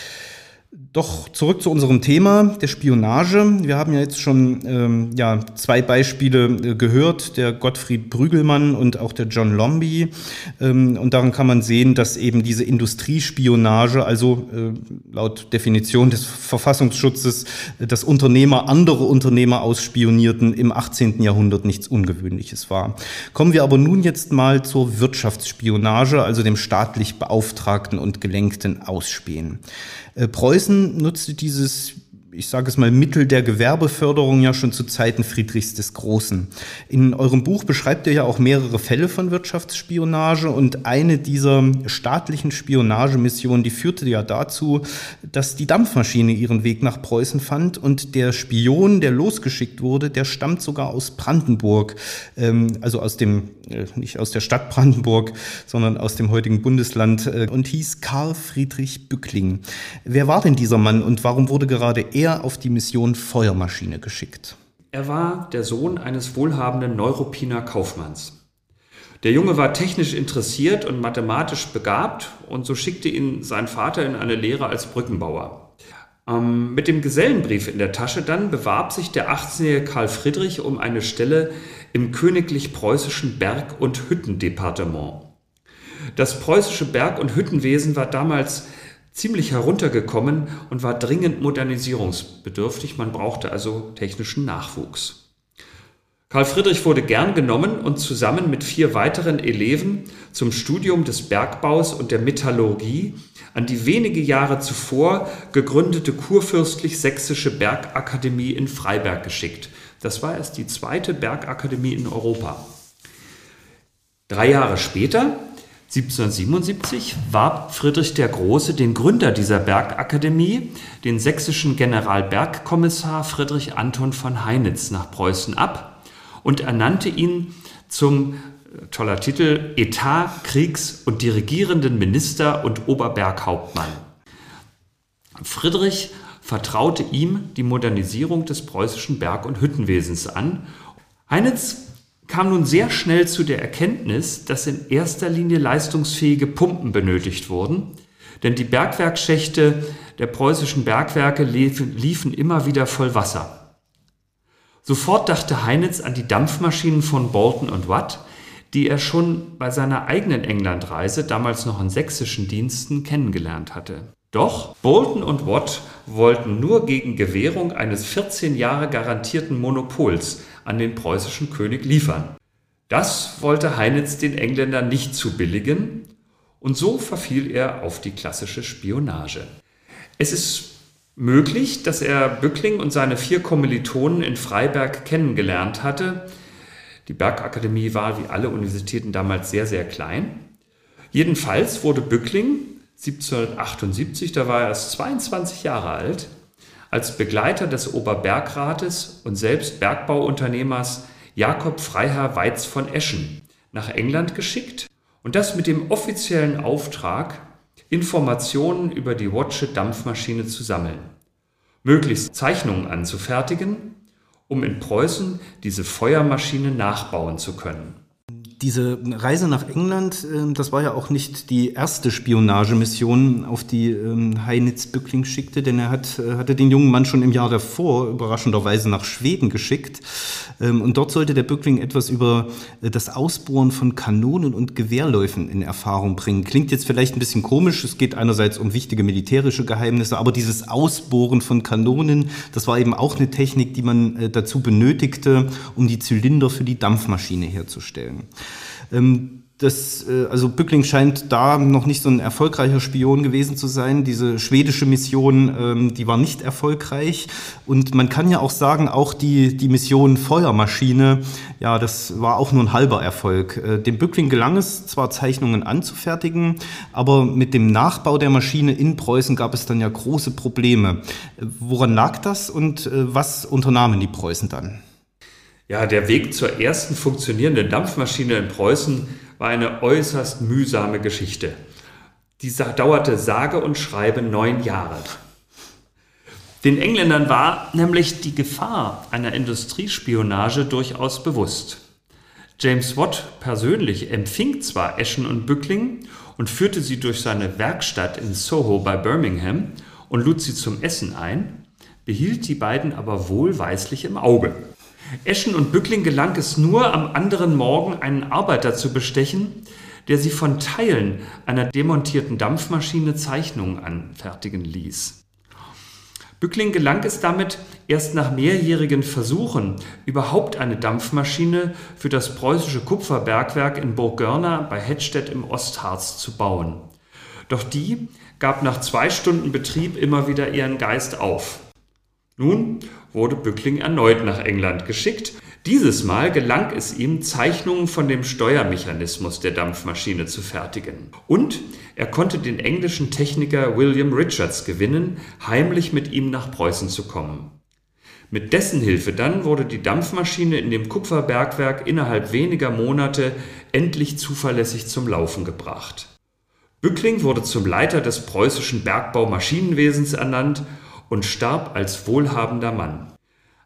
Doch zurück zu unserem Thema, der Spionage. Wir haben ja jetzt schon 2 Beispiele gehört, der Gottfried Brügelmann und auch der John Lombi. Und daran kann man sehen, dass eben diese Industriespionage, also laut Definition des Verfassungsschutzes, dass Unternehmer andere Unternehmer ausspionierten, im 18. Jahrhundert nichts Ungewöhnliches war. Kommen wir aber nun jetzt mal zur Wirtschaftsspionage, also dem staatlich beauftragten und gelenkten Ausspähen. Preußen nutzte dieses, ich sage es mal, Mittel der Gewerbeförderung ja schon zu Zeiten Friedrichs des Großen. In eurem Buch beschreibt ihr ja auch mehrere Fälle von Wirtschaftsspionage und eine dieser staatlichen Spionagemissionen, die führte ja dazu, dass die Dampfmaschine ihren Weg nach Preußen fand und der Spion, der losgeschickt wurde, der stammt sogar aus Brandenburg, also aus dem, nicht aus der Stadt Brandenburg, sondern aus dem heutigen Bundesland und hieß Karl Friedrich Bückling. Wer war denn dieser Mann und warum wurde gerade er auf die Mission Feuermaschine geschickt? Er war der Sohn eines wohlhabenden Neuruppiner Kaufmanns. Der Junge war technisch interessiert und mathematisch begabt und so schickte ihn sein Vater in eine Lehre als Brückenbauer. Mit dem Gesellenbrief in der Tasche dann bewarb sich der 18-jährige Karl Friedrich um eine Stelle im königlich-preußischen Berg- und Hüttendepartement. Das preußische Berg- und Hüttenwesen war damals ziemlich heruntergekommen und war dringend modernisierungsbedürftig. Man brauchte also technischen Nachwuchs. Karl Friedrich wurde gern genommen und zusammen mit 4 weiteren Eleven zum Studium des Bergbaus und der Metallurgie an die wenige Jahre zuvor gegründete kurfürstlich-sächsische Bergakademie in Freiberg geschickt. Das war erst die 2. Bergakademie in Europa. 3 Jahre später, 1777, warb Friedrich der Große den Gründer dieser Bergakademie, den sächsischen Generalbergkommissar Friedrich Anton von Heinitz, nach Preußen ab und ernannte ihn zum, toller Titel, Etat-, Kriegs- und dirigierenden Minister und Oberberghauptmann. Friedrich vertraute ihm die Modernisierung des preußischen Berg- und Hüttenwesens an. Heinitz kam nun sehr schnell zu der Erkenntnis, dass in erster Linie leistungsfähige Pumpen benötigt wurden, denn die Bergwerksschächte der preußischen Bergwerke liefen immer wieder voll Wasser. Sofort dachte Heinitz an die Dampfmaschinen von Boulton und Watt, die er schon bei seiner eigenen Englandreise, damals noch in sächsischen Diensten, kennengelernt hatte. Doch Boulton und Watt wollten nur gegen Gewährung eines 14 Jahre garantierten Monopols an den preußischen König liefern. Das wollte Heinitz den Engländern nicht zubilligen und so verfiel er auf die klassische Spionage. Es ist möglich, dass er Bückling und seine 4 Kommilitonen in Freiberg kennengelernt hatte. Die Bergakademie war wie alle Universitäten damals sehr, sehr klein. Jedenfalls wurde Bückling 1778, da war er erst 22 Jahre alt, als Begleiter des Oberbergrates und selbst Bergbauunternehmers Jakob Freiherr Weiz von Eschen nach England geschickt und das mit dem offiziellen Auftrag, Informationen über die Wattsche Dampfmaschine zu sammeln, möglichst Zeichnungen anzufertigen, um in Preußen diese Feuermaschine nachbauen zu können. Diese Reise nach England, das war ja auch nicht die erste Spionagemission, auf die Heinitz Bückling schickte, denn er hatte den jungen Mann schon im Jahr davor überraschenderweise nach Schweden geschickt. Und dort sollte der Bückling etwas über das Ausbohren von Kanonen und Gewehrläufen in Erfahrung bringen. Klingt jetzt vielleicht ein bisschen komisch, es geht einerseits um wichtige militärische Geheimnisse, aber dieses Ausbohren von Kanonen, das war eben auch eine Technik, die man dazu benötigte, um die Zylinder für die Dampfmaschine herzustellen. Also Bückling scheint da noch nicht so ein erfolgreicher Spion gewesen zu sein. Diese schwedische Mission, die war nicht erfolgreich. Und man kann ja auch sagen, auch die Mission Feuermaschine, ja, das war auch nur ein halber Erfolg. Dem Bückling gelang es zwar, Zeichnungen anzufertigen, aber mit dem Nachbau der Maschine in Preußen gab es dann ja große Probleme. Woran lag das und was unternahmen die Preußen dann? Ja, der Weg zur ersten funktionierenden Dampfmaschine in Preußen war eine äußerst mühsame Geschichte. Die dauerte sage und schreibe 9 Jahre. Den Engländern war nämlich die Gefahr einer Industriespionage durchaus bewusst. James Watt persönlich empfing zwar Eschen und Bückling und führte sie durch seine Werkstatt in Soho bei Birmingham und lud sie zum Essen ein, behielt die beiden aber wohlweislich im Auge. Eschen und Bückling gelang es nur, am anderen Morgen einen Arbeiter zu bestechen, der sie von Teilen einer demontierten Dampfmaschine Zeichnungen anfertigen ließ. Bückling gelang es damit, erst nach mehrjährigen Versuchen überhaupt eine Dampfmaschine für das preußische Kupferbergwerk in Burggörna bei Hettstedt im Ostharz zu bauen. Doch die gab nach 2 Stunden Betrieb immer wieder ihren Geist auf. Nun wurde Bückling erneut nach England geschickt. Dieses Mal gelang es ihm, Zeichnungen von dem Steuermechanismus der Dampfmaschine zu fertigen. Und er konnte den englischen Techniker William Richards gewinnen, heimlich mit ihm nach Preußen zu kommen. Mit dessen Hilfe dann wurde die Dampfmaschine in dem Kupferbergwerk innerhalb weniger Monate endlich zuverlässig zum Laufen gebracht. Bückling wurde zum Leiter des preußischen Bergbaumaschinenwesens ernannt und starb als wohlhabender Mann.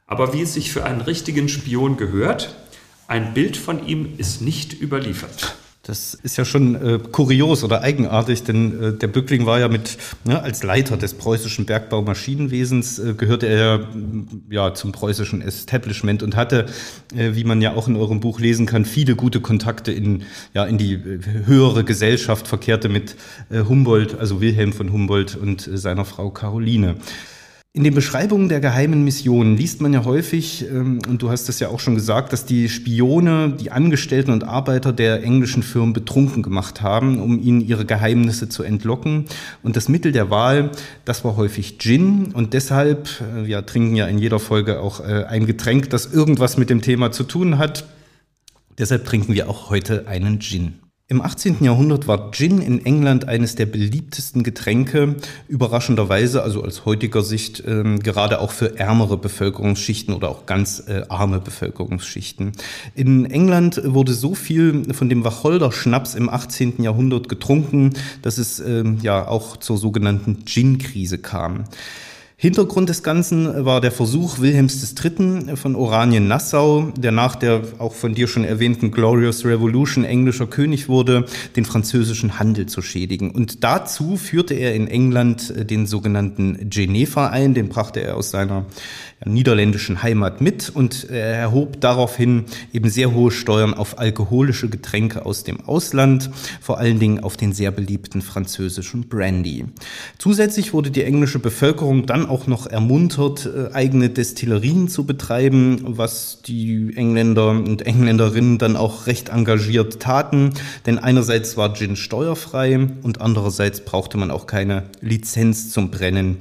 Aber wie es sich für einen richtigen Spion gehört, ein Bild von ihm ist nicht überliefert. Das ist ja schon kurios oder eigenartig, denn der Bückling war ja als Leiter des preußischen Bergbaumaschinenwesens, gehörte er ja zum preußischen Establishment und hatte, wie man ja auch in eurem Buch lesen kann, viele gute Kontakte in die höhere Gesellschaft, verkehrte mit Humboldt, also Wilhelm von Humboldt und seiner Frau Caroline. In den Beschreibungen der geheimen Missionen liest man ja häufig, und du hast es ja auch schon gesagt, dass die Spione, die Angestellten und Arbeiter der englischen Firmen betrunken gemacht haben, um ihnen ihre Geheimnisse zu entlocken. Und das Mittel der Wahl, das war häufig Gin. Und deshalb, wir trinken ja in jeder Folge auch ein Getränk, das irgendwas mit dem Thema zu tun hat. Deshalb trinken wir auch heute einen Gin. Im 18. Jahrhundert war Gin in England eines der beliebtesten Getränke, überraschenderweise, also aus heutiger Sicht, gerade auch für ärmere Bevölkerungsschichten oder auch ganz arme Bevölkerungsschichten. In England wurde so viel von dem Wacholder-Schnaps im 18. Jahrhundert getrunken, dass es auch zur sogenannten Gin-Krise kam. Hintergrund des Ganzen war der Versuch Wilhelms III. Von Oranien-Nassau, der nach der auch von dir schon erwähnten Glorious Revolution englischer König wurde, den französischen Handel zu schädigen. Und dazu führte er in England den sogenannten Geneva ein, den brachte er aus seiner niederländischen Heimat mit und er erhob daraufhin eben sehr hohe Steuern auf alkoholische Getränke aus dem Ausland, vor allen Dingen auf den sehr beliebten französischen Brandy. Zusätzlich wurde die englische Bevölkerung dann auch noch ermuntert, eigene Destillerien zu betreiben, was die Engländer und Engländerinnen dann auch recht engagiert taten, denn einerseits war Gin steuerfrei und andererseits brauchte man auch keine Lizenz zum Brennen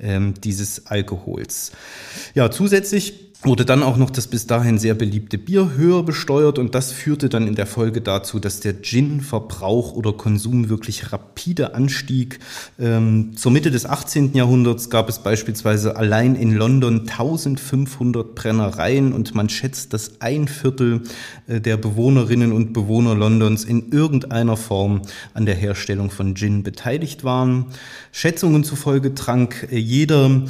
dieses Alkohols. Ja, zusätzlich wurde dann auch noch das bis dahin sehr beliebte Bier höher besteuert und das führte dann in der Folge dazu, dass der Gin-Verbrauch oder Konsum wirklich rapide anstieg. Zur Mitte des 18. Jahrhunderts gab es beispielsweise allein in London 1500 Brennereien und man schätzt, dass 1/4 der Bewohnerinnen und Bewohner Londons in irgendeiner Form an der Herstellung von Gin beteiligt waren. Schätzungen zufolge trank jeder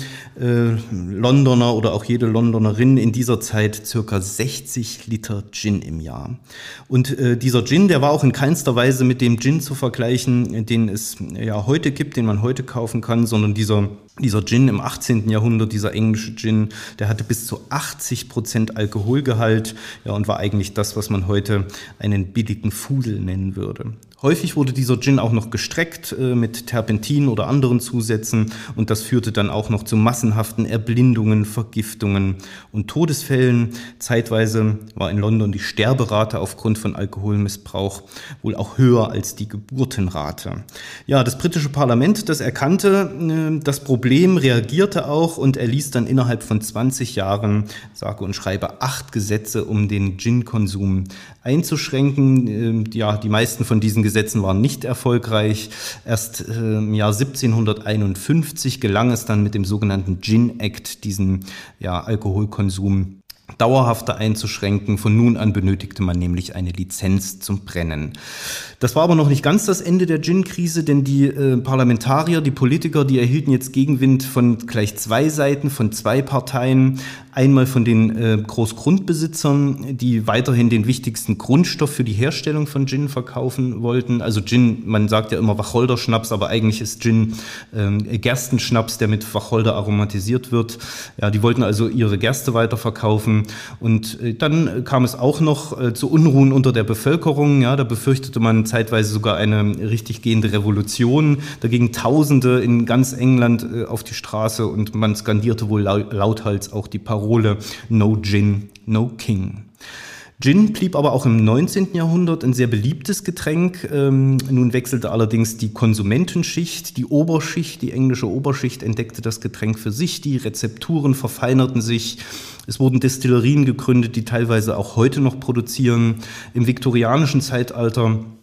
Londoner oder auch jede Londonerin in dieser Zeit circa 60 Liter Gin im Jahr. Und dieser Gin, der war auch in keinster Weise mit dem Gin zu vergleichen, den es ja heute gibt, den man heute kaufen kann, sondern dieser Gin im 18. Jahrhundert, dieser englische Gin, der hatte bis zu 80% Alkoholgehalt, ja, und war eigentlich das, was man heute einen billigen Fudel nennen würde. Häufig wurde dieser Gin auch noch gestreckt mit Terpentin oder anderen Zusätzen und das führte dann auch noch zu massenhaften Erblindungen, Vergiftungen und Todesfällen. Zeitweise war in London die Sterberate aufgrund von Alkoholmissbrauch wohl auch höher als die Geburtenrate. Ja, das britische Parlament, das erkannte das Problem, reagierte auch und erließ dann innerhalb von 20 Jahren, sage und schreibe, 8 Gesetze, um den Gin-Konsum einzuschränken. Ja, die meisten von diesen Gesetzen waren nicht erfolgreich. Erst im Jahr 1751 gelang es dann mit dem sogenannten Gin Act, diesen Alkoholkonsum dauerhafter einzuschränken. Von nun an benötigte man nämlich eine Lizenz zum Brennen. Das war aber noch nicht ganz das Ende der Gin-Krise, denn die Parlamentarier, die Politiker, die erhielten jetzt Gegenwind von gleich 2 Seiten, von 2 Parteien. Einmal von den Großgrundbesitzern, die weiterhin den wichtigsten Grundstoff für die Herstellung von Gin verkaufen wollten. Also Gin, man sagt ja immer Wacholderschnaps, aber eigentlich ist Gin Gerstenschnaps, der mit Wacholder aromatisiert wird. Ja, die wollten also ihre Gerste weiterverkaufen. Und dann kam es auch noch zu Unruhen unter der Bevölkerung. Ja, da befürchtete man zeitweise sogar eine richtig gehende Revolution. Da gingen Tausende in ganz England auf die Straße und man skandierte wohl lauthals auch die Parole No Gin, no King. Gin blieb aber auch im 19. Jahrhundert ein sehr beliebtes Getränk. Nun wechselte allerdings die Konsumentenschicht, die Oberschicht, die englische Oberschicht entdeckte das Getränk für sich, die Rezepturen verfeinerten sich. Es wurden Destillerien gegründet, die teilweise auch heute noch produzieren. Im viktorianischen Zeitalter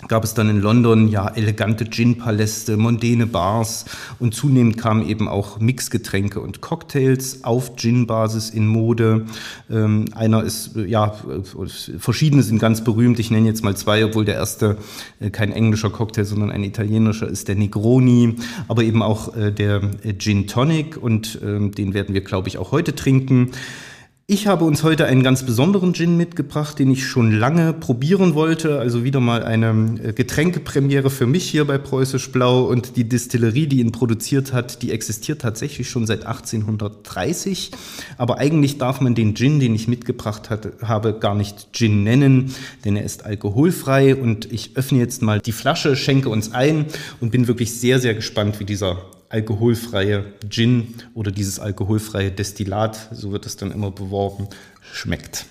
gab es dann in London ja elegante Gin-Paläste, mondäne Bars und zunehmend kamen eben auch Mixgetränke und Cocktails auf Gin-Basis in Mode. Einer ist, verschiedene sind ganz berühmt, ich nenne jetzt mal zwei, obwohl der erste kein englischer Cocktail, sondern ein italienischer ist, der Negroni, aber eben auch der Gin Tonic und den werden wir, glaube ich, auch heute trinken. Ich habe uns heute einen ganz besonderen Gin mitgebracht, den ich schon lange probieren wollte. Also wieder mal eine Getränkepremiere für mich hier bei Preußisch Blau. Und die Distillerie, die ihn produziert hat, die existiert tatsächlich schon seit 1830. Aber eigentlich darf man den Gin, den ich mitgebracht habe, gar nicht Gin nennen, denn er ist alkoholfrei. Und ich öffne jetzt mal die Flasche, schenke uns ein und bin wirklich sehr, sehr gespannt, wie dieser alkoholfreie Gin oder dieses alkoholfreie Destillat, so wird es dann immer beworben, schmeckt.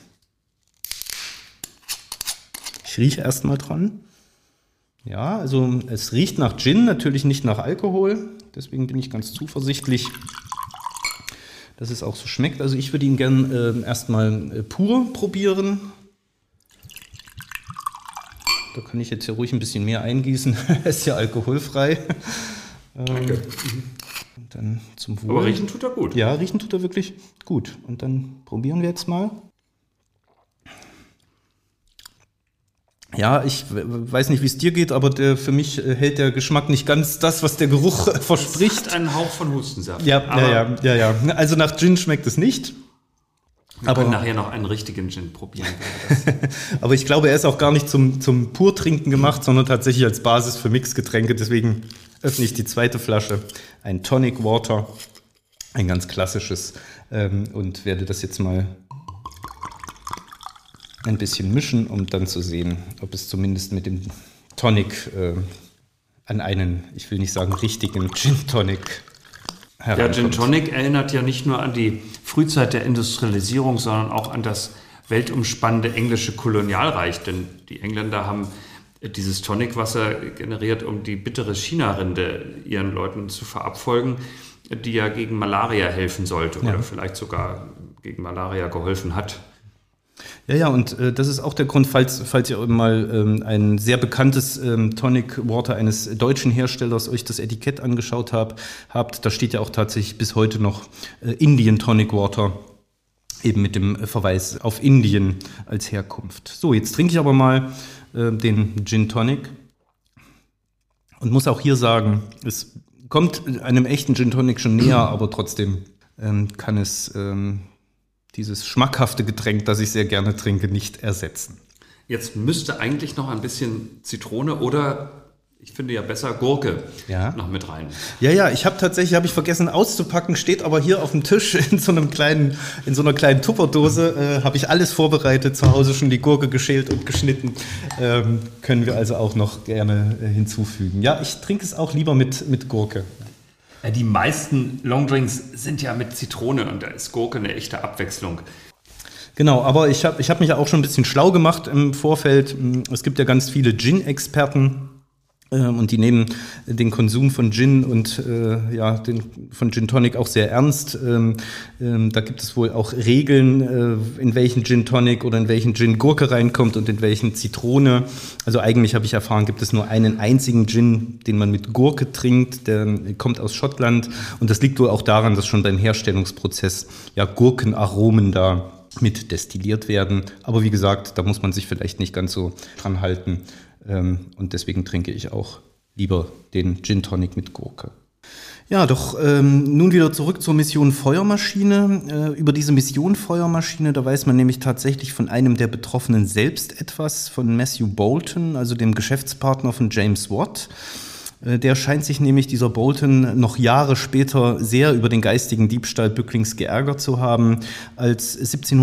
Ich rieche erstmal dran. Ja, also es riecht nach Gin, natürlich nicht nach Alkohol. Deswegen bin ich ganz zuversichtlich, dass es auch so schmeckt. Also ich würde ihn gern erstmal pur probieren. Da kann ich jetzt ja ruhig ein bisschen mehr eingießen. Er ist ja alkoholfrei. Danke. Und dann zum Wohl. Aber riechen tut er gut. Ja, riechen tut er wirklich gut. Und dann probieren wir jetzt mal. Ja, ich weiß nicht, wie es dir geht, aber für mich hält der Geschmack nicht ganz das, was der Geruch verspricht. Es hat einen Hauch von Hustensaft. Ja. Also nach Gin schmeckt es nicht. Wir können nachher noch einen richtigen Gin probieren. Aber ich glaube, er ist auch gar nicht zum Purtrinken gemacht, sondern tatsächlich als Basis für Mixgetränke. Deswegen öffne ich die zweite Flasche, ein Tonic Water, ein ganz klassisches, und werde das jetzt mal ein bisschen mischen, um dann zu sehen, ob es zumindest mit dem Tonic an einen, ich will nicht sagen richtigen Gin Tonic herankommt. Ja, Gin Tonic erinnert ja nicht nur an die Frühzeit der Industrialisierung, sondern auch an das weltumspannende englische Kolonialreich, denn die Engländer haben dieses Tonicwasser generiert, um die bittere China-Rinde ihren Leuten zu verabfolgen, die ja gegen Malaria helfen sollte oder vielleicht sogar gegen Malaria geholfen hat. Ja, und das ist auch der Grund, falls ihr mal ein sehr bekanntes Tonic Water eines deutschen Herstellers euch das Etikett angeschaut habt, da steht ja auch tatsächlich bis heute noch Indian Tonic Water, eben mit dem Verweis auf Indien als Herkunft. So, jetzt trinke ich aber mal den Gin Tonic und muss auch hier sagen, es kommt einem echten Gin Tonic schon näher, aber trotzdem kann es dieses schmackhafte Getränk, das ich sehr gerne trinke, nicht ersetzen. Jetzt müsste eigentlich noch ein bisschen Zitrone oder, ich finde ja besser, Gurke noch mit rein. Ja, habe ich vergessen auszupacken, steht aber hier auf dem Tisch in so einer kleinen Tupperdose, habe ich alles vorbereitet, zu Hause schon die Gurke geschält und geschnitten, können wir also auch noch gerne hinzufügen. Ja, ich trinke es auch lieber mit Gurke. Die meisten Longdrinks sind ja mit Zitrone und da ist Gurke eine echte Abwechslung. Genau, aber ich hab mich ja auch schon ein bisschen schlau gemacht im Vorfeld. Es gibt ja ganz viele Gin-Experten und die nehmen den Konsum von Gin und von Gin Tonic auch sehr ernst. Da gibt es wohl auch Regeln, in welchen Gin Tonic oder in welchen Gin Gurke reinkommt und in welchen Zitrone. Also eigentlich habe ich erfahren, gibt es nur einen einzigen Gin, den man mit Gurke trinkt. Der kommt aus Schottland und das liegt wohl auch daran, dass schon beim Herstellungsprozess Gurkenaromen da mit destilliert werden. Aber wie gesagt, da muss man sich vielleicht nicht ganz so dran halten. Und deswegen trinke ich auch lieber den Gin Tonic mit Gurke. Ja, doch nun wieder zurück zur Mission Feuermaschine. Über diese Mission Feuermaschine, da weiß man nämlich tatsächlich von einem der Betroffenen selbst etwas, von Matthew Bolton, also dem Geschäftspartner von James Watt. Der scheint sich nämlich, dieser Bolton, noch Jahre später sehr über den geistigen Diebstahl Bücklings geärgert zu haben, als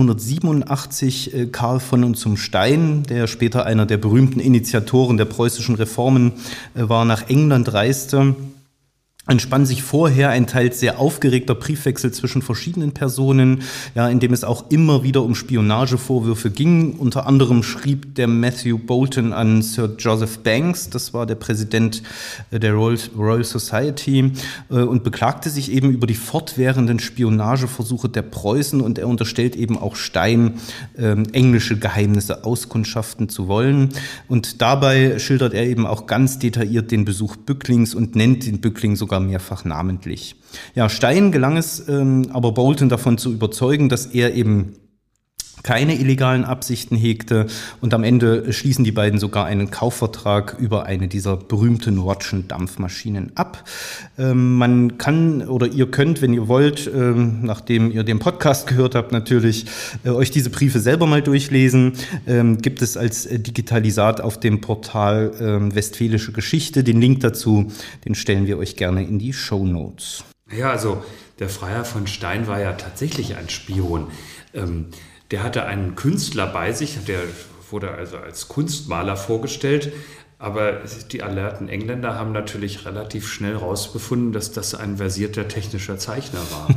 1787 Karl von und zum Stein, der später einer der berühmten Initiatoren der preußischen Reformen war, nach England reiste, entspann sich vorher ein teils sehr aufgeregter Briefwechsel zwischen verschiedenen Personen, ja, in dem es auch immer wieder um Spionagevorwürfe ging. Unter anderem schrieb der Matthew Boulton an Sir Joseph Banks, das war der Präsident der Royal Society, und beklagte sich eben über die fortwährenden Spionageversuche der Preußen, und er unterstellt eben auch Stein, englische Geheimnisse auskundschaften zu wollen. Und dabei schildert er eben auch ganz detailliert den Besuch Bücklings und nennt den Bückling sogar mehrfach namentlich. Ja, Stein gelang es aber Boulton davon zu überzeugen, dass er eben keine illegalen Absichten hegte, und am Ende schließen die beiden sogar einen Kaufvertrag über eine dieser berühmten Watson-Dampfmaschinen ab. Man kann oder ihr könnt, wenn ihr wollt, nachdem ihr den Podcast gehört habt, natürlich euch diese Briefe selber mal durchlesen. Gibt es als Digitalisat auf dem Portal Westfälische Geschichte. Den Link dazu, den stellen wir euch gerne in die Shownotes. Ja, also der Freiherr von Stein war ja tatsächlich ein Spion. Der hatte einen Künstler bei sich, der wurde also als Kunstmaler vorgestellt, aber die alerten Engländer haben natürlich relativ schnell rausgefunden, dass das ein versierter technischer Zeichner war.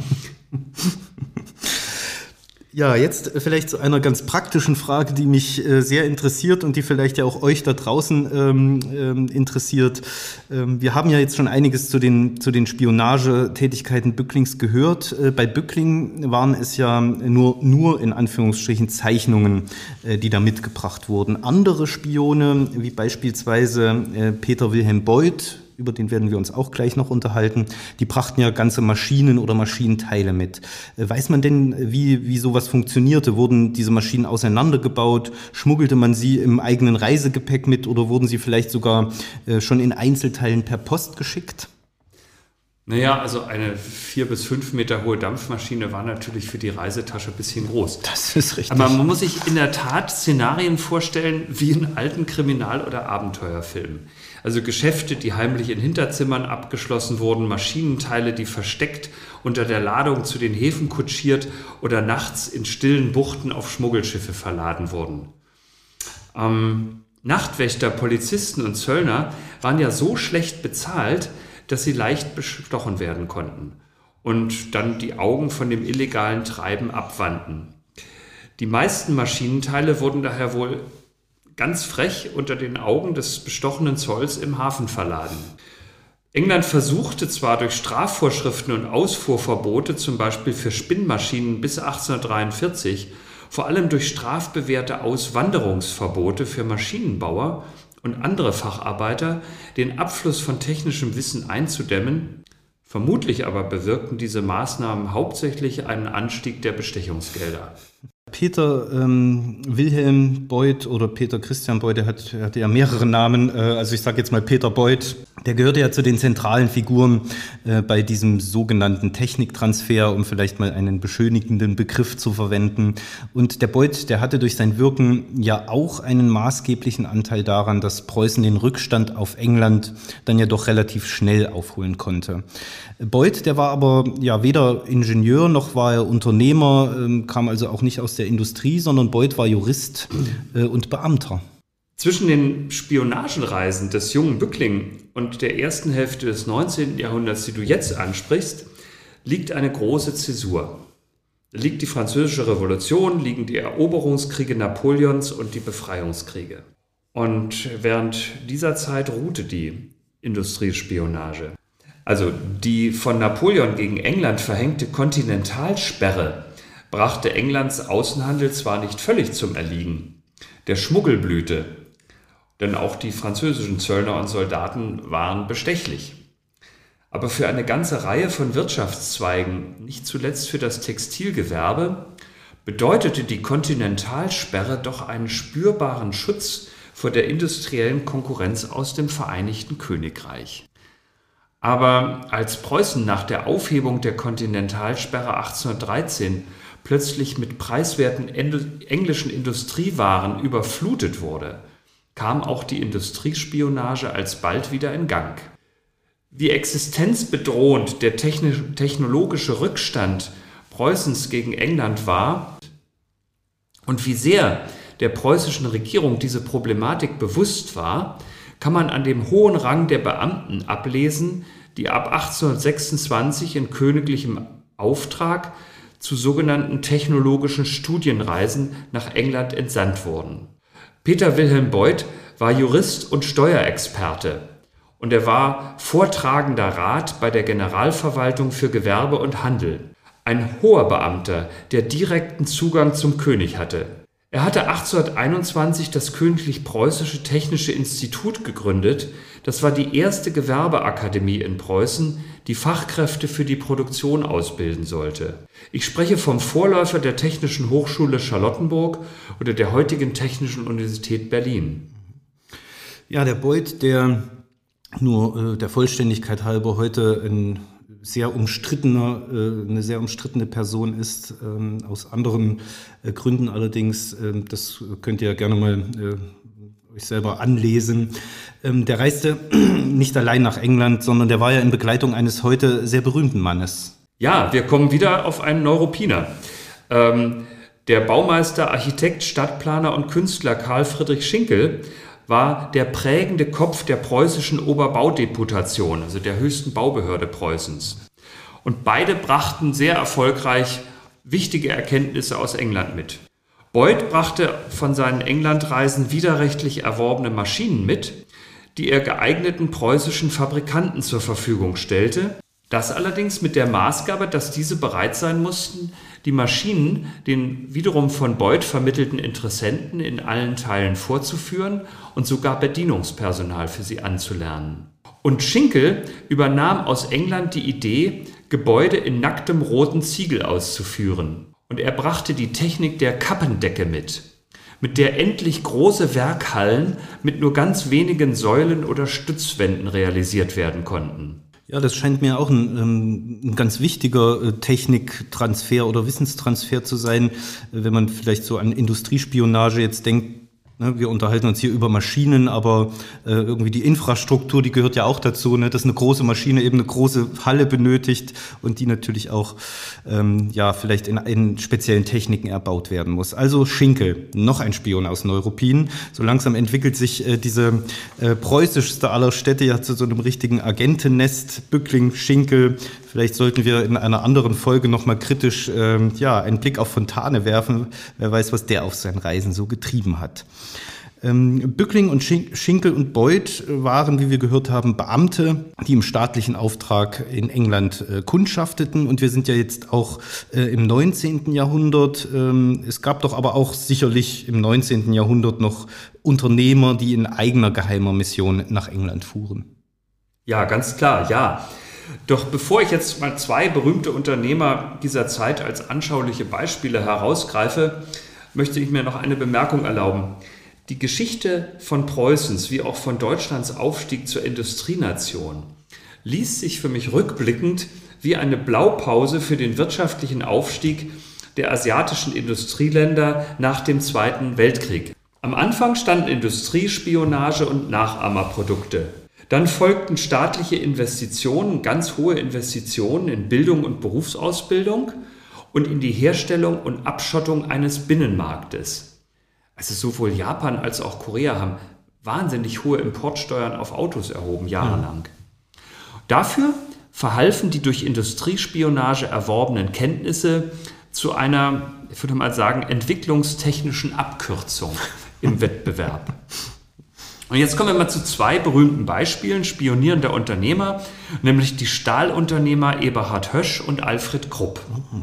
Ja, jetzt vielleicht zu einer ganz praktischen Frage, die mich sehr interessiert und die vielleicht ja auch euch da draußen interessiert. Wir haben ja jetzt schon einiges zu den Spionagetätigkeiten Bücklings gehört. Bei Bückling waren es ja nur in Anführungsstrichen Zeichnungen, die da mitgebracht wurden. Andere Spione, wie beispielsweise Peter Wilhelm Beuth, über den werden wir uns auch gleich noch unterhalten, die brachten ja ganze Maschinen oder Maschinenteile mit. Weiß man denn, wie sowas funktionierte? Wurden diese Maschinen auseinandergebaut? Schmuggelte man sie im eigenen Reisegepäck mit oder wurden sie vielleicht sogar schon in Einzelteilen per Post geschickt? Naja, also eine 4 bis 5 Meter hohe Dampfmaschine war natürlich für die Reisetasche ein bisschen groß. Das ist richtig. Aber man muss sich in der Tat Szenarien vorstellen wie in alten Kriminal- oder Abenteuerfilmen. Also Geschäfte, die heimlich in Hinterzimmern abgeschlossen wurden, Maschinenteile, die versteckt unter der Ladung zu den Häfen kutschiert oder nachts in stillen Buchten auf Schmuggelschiffe verladen wurden. Nachtwächter, Polizisten und Zöllner waren ja so schlecht bezahlt, dass sie leicht bestochen werden konnten und dann die Augen von dem illegalen Treiben abwandten. Die meisten Maschinenteile wurden daher wohl ganz frech unter den Augen des bestochenen Zolls im Hafen verladen. England versuchte zwar durch Strafvorschriften und Ausfuhrverbote, zum Beispiel für Spinnmaschinen bis 1843, vor allem durch strafbewährte Auswanderungsverbote für Maschinenbauer und andere Facharbeiter, den Abfluss von technischem Wissen einzudämmen. Vermutlich aber bewirkten diese Maßnahmen hauptsächlich einen Anstieg der Bestechungsgelder. Peter Wilhelm Beuth oder Peter Christian Beuth, der hatte ja mehrere Namen, also ich sage jetzt mal Peter Beuth, der gehörte ja zu den zentralen Figuren bei diesem sogenannten Techniktransfer, um vielleicht mal einen beschönigenden Begriff zu verwenden. Und der Beuth, der hatte durch sein Wirken ja auch einen maßgeblichen Anteil daran, dass Preußen den Rückstand auf England dann ja doch relativ schnell aufholen konnte. Beuth, der war aber ja weder Ingenieur noch war er Unternehmer, kam also auch nicht aus der Industrie, sondern Beuth war Jurist und Beamter. Zwischen den Spionagenreisen des jungen Bückling und der ersten Hälfte des 19. Jahrhunderts, die du jetzt ansprichst, liegt eine große Zäsur. Da liegt die Französische Revolution, liegen die Eroberungskriege Napoleons und die Befreiungskriege. Und während dieser Zeit ruhte die Industriespionage. Also die von Napoleon gegen England verhängte Kontinentalsperre brachte Englands Außenhandel zwar nicht völlig zum Erliegen, der Schmuggel blühte, denn auch die französischen Zöllner und Soldaten waren bestechlich. Aber für eine ganze Reihe von Wirtschaftszweigen, nicht zuletzt für das Textilgewerbe, bedeutete die Kontinentalsperre doch einen spürbaren Schutz vor der industriellen Konkurrenz aus dem Vereinigten Königreich. Aber als Preußen nach der Aufhebung der Kontinentalsperre 1813 plötzlich mit preiswerten englischen Industriewaren überflutet wurde, kam auch die Industriespionage alsbald wieder in Gang. Wie existenzbedrohend der technologische Rückstand Preußens gegen England war und wie sehr der preußischen Regierung diese Problematik bewusst war, kann man an dem hohen Rang der Beamten ablesen, die ab 1826 in königlichem Auftrag zu sogenannten technologischen Studienreisen nach England entsandt wurden. Peter Wilhelm Beuth war Jurist und Steuerexperte und er war vortragender Rat bei der Generalverwaltung für Gewerbe und Handel, ein hoher Beamter, der direkten Zugang zum König hatte. Er hatte 1821 das Königlich Preußische Technische Institut gegründet. Das war die erste Gewerbeakademie in Preußen, die Fachkräfte für die Produktion ausbilden sollte. Ich spreche vom Vorläufer der Technischen Hochschule Charlottenburg oder der heutigen Technischen Universität Berlin. Ja, der Beuth, der nur der Vollständigkeit halber heute eine sehr umstrittene Person ist, aus anderen Gründen allerdings, das könnt ihr ja gerne mal euch selber anlesen. Der reiste nicht allein nach England, sondern der war ja in Begleitung eines heute sehr berühmten Mannes. Ja, wir kommen wieder auf einen Neuruppiner. Der Baumeister, Architekt, Stadtplaner und Künstler Karl Friedrich Schinkel war der prägende Kopf der preußischen Oberbaudeputation, also der höchsten Baubehörde Preußens. Und beide brachten sehr erfolgreich wichtige Erkenntnisse aus England mit. Beuth brachte von seinen Englandreisen widerrechtlich erworbene Maschinen mit, die er geeigneten preußischen Fabrikanten zur Verfügung stellte. Das allerdings mit der Maßgabe, dass diese bereit sein mussten, die Maschinen den wiederum von Beuth vermittelten Interessenten in allen Teilen vorzuführen und sogar Bedienungspersonal für sie anzulernen. Und Schinkel übernahm aus England die Idee, Gebäude in nacktem roten Ziegel auszuführen. Und er brachte die Technik der Kappendecke mit der endlich große Werkhallen mit nur ganz wenigen Säulen oder Stützwänden realisiert werden konnten. Ja, das scheint mir auch ein ganz wichtiger Techniktransfer oder Wissenstransfer zu sein, wenn man vielleicht so an Industriespionage jetzt denkt. Wir unterhalten uns hier über Maschinen, aber irgendwie die Infrastruktur, die gehört ja auch dazu, dass eine große Maschine eben eine große Halle benötigt und die natürlich auch vielleicht in speziellen Techniken erbaut werden muss. Also Schinkel, noch ein Spion aus Neuruppin. So langsam entwickelt sich diese preußischste aller Städte ja zu so einem richtigen Agentennest. Bückling, Schinkel. Vielleicht sollten wir in einer anderen Folge nochmal kritisch einen Blick auf Fontane werfen. Wer weiß, was der auf seinen Reisen so getrieben hat. Bückling und Schinkel und Beuth waren, wie wir gehört haben, Beamte, die im staatlichen Auftrag in England kundschafteten. Und wir sind ja jetzt auch im 19. Jahrhundert. Es gab doch aber auch sicherlich im 19. Jahrhundert noch Unternehmer, die in eigener geheimer Mission nach England fuhren. Ja, ganz klar, ja. Doch bevor ich jetzt mal zwei berühmte Unternehmer dieser Zeit als anschauliche Beispiele herausgreife, möchte ich mir noch eine Bemerkung erlauben. Die Geschichte von Preußens wie auch von Deutschlands Aufstieg zur Industrienation liest sich für mich rückblickend wie eine Blaupause für den wirtschaftlichen Aufstieg der asiatischen Industrieländer nach dem Zweiten Weltkrieg. Am Anfang standen Industriespionage und Nachahmerprodukte. Dann folgten staatliche Investitionen, ganz hohe Investitionen in Bildung und Berufsausbildung und in die Herstellung und Abschottung eines Binnenmarktes. Also sowohl Japan als auch Korea haben wahnsinnig hohe Importsteuern auf Autos erhoben, jahrelang. Dafür verhalfen die durch Industriespionage erworbenen Kenntnisse zu einer, ich würde mal sagen, entwicklungstechnischen Abkürzung im Wettbewerb. Und jetzt kommen wir mal zu zwei berühmten Beispielen spionierender Unternehmer, nämlich die Stahlunternehmer Eberhard Hösch und Alfred Krupp.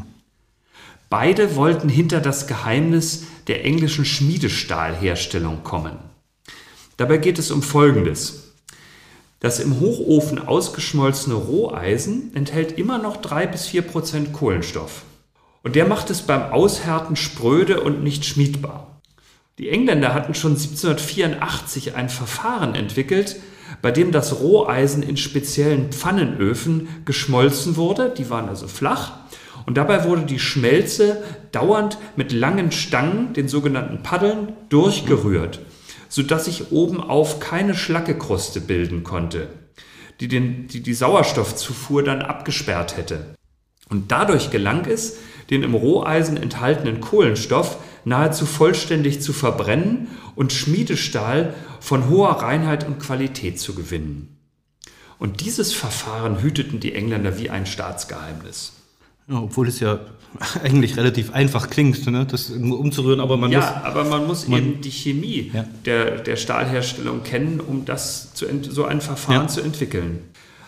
Beide wollten hinter das Geheimnis der englischen Schmiedestahlherstellung kommen. Dabei geht es um Folgendes. Das im Hochofen ausgeschmolzene Roheisen enthält immer noch 3-4% Kohlenstoff. Und der macht es beim Aushärten spröde und nicht schmiedbar. Die Engländer hatten schon 1784 ein Verfahren entwickelt, bei dem das Roheisen in speziellen Pfannenöfen geschmolzen wurde. Die waren also flach. Und dabei wurde die Schmelze dauernd mit langen Stangen, den sogenannten Paddeln, durchgerührt, sodass sich obenauf keine Schlackekruste bilden konnte, die Sauerstoffzufuhr dann abgesperrt hätte. Und dadurch gelang es, den im Roheisen enthaltenen Kohlenstoff nahezu vollständig zu verbrennen und Schmiedestahl von hoher Reinheit und Qualität zu gewinnen. Und dieses Verfahren hüteten die Engländer wie ein Staatsgeheimnis. Ja, obwohl es ja eigentlich relativ einfach klingt, ne, das nur umzurühren, aber man muss eben die Chemie der Stahlherstellung kennen, um so ein Verfahren zu entwickeln.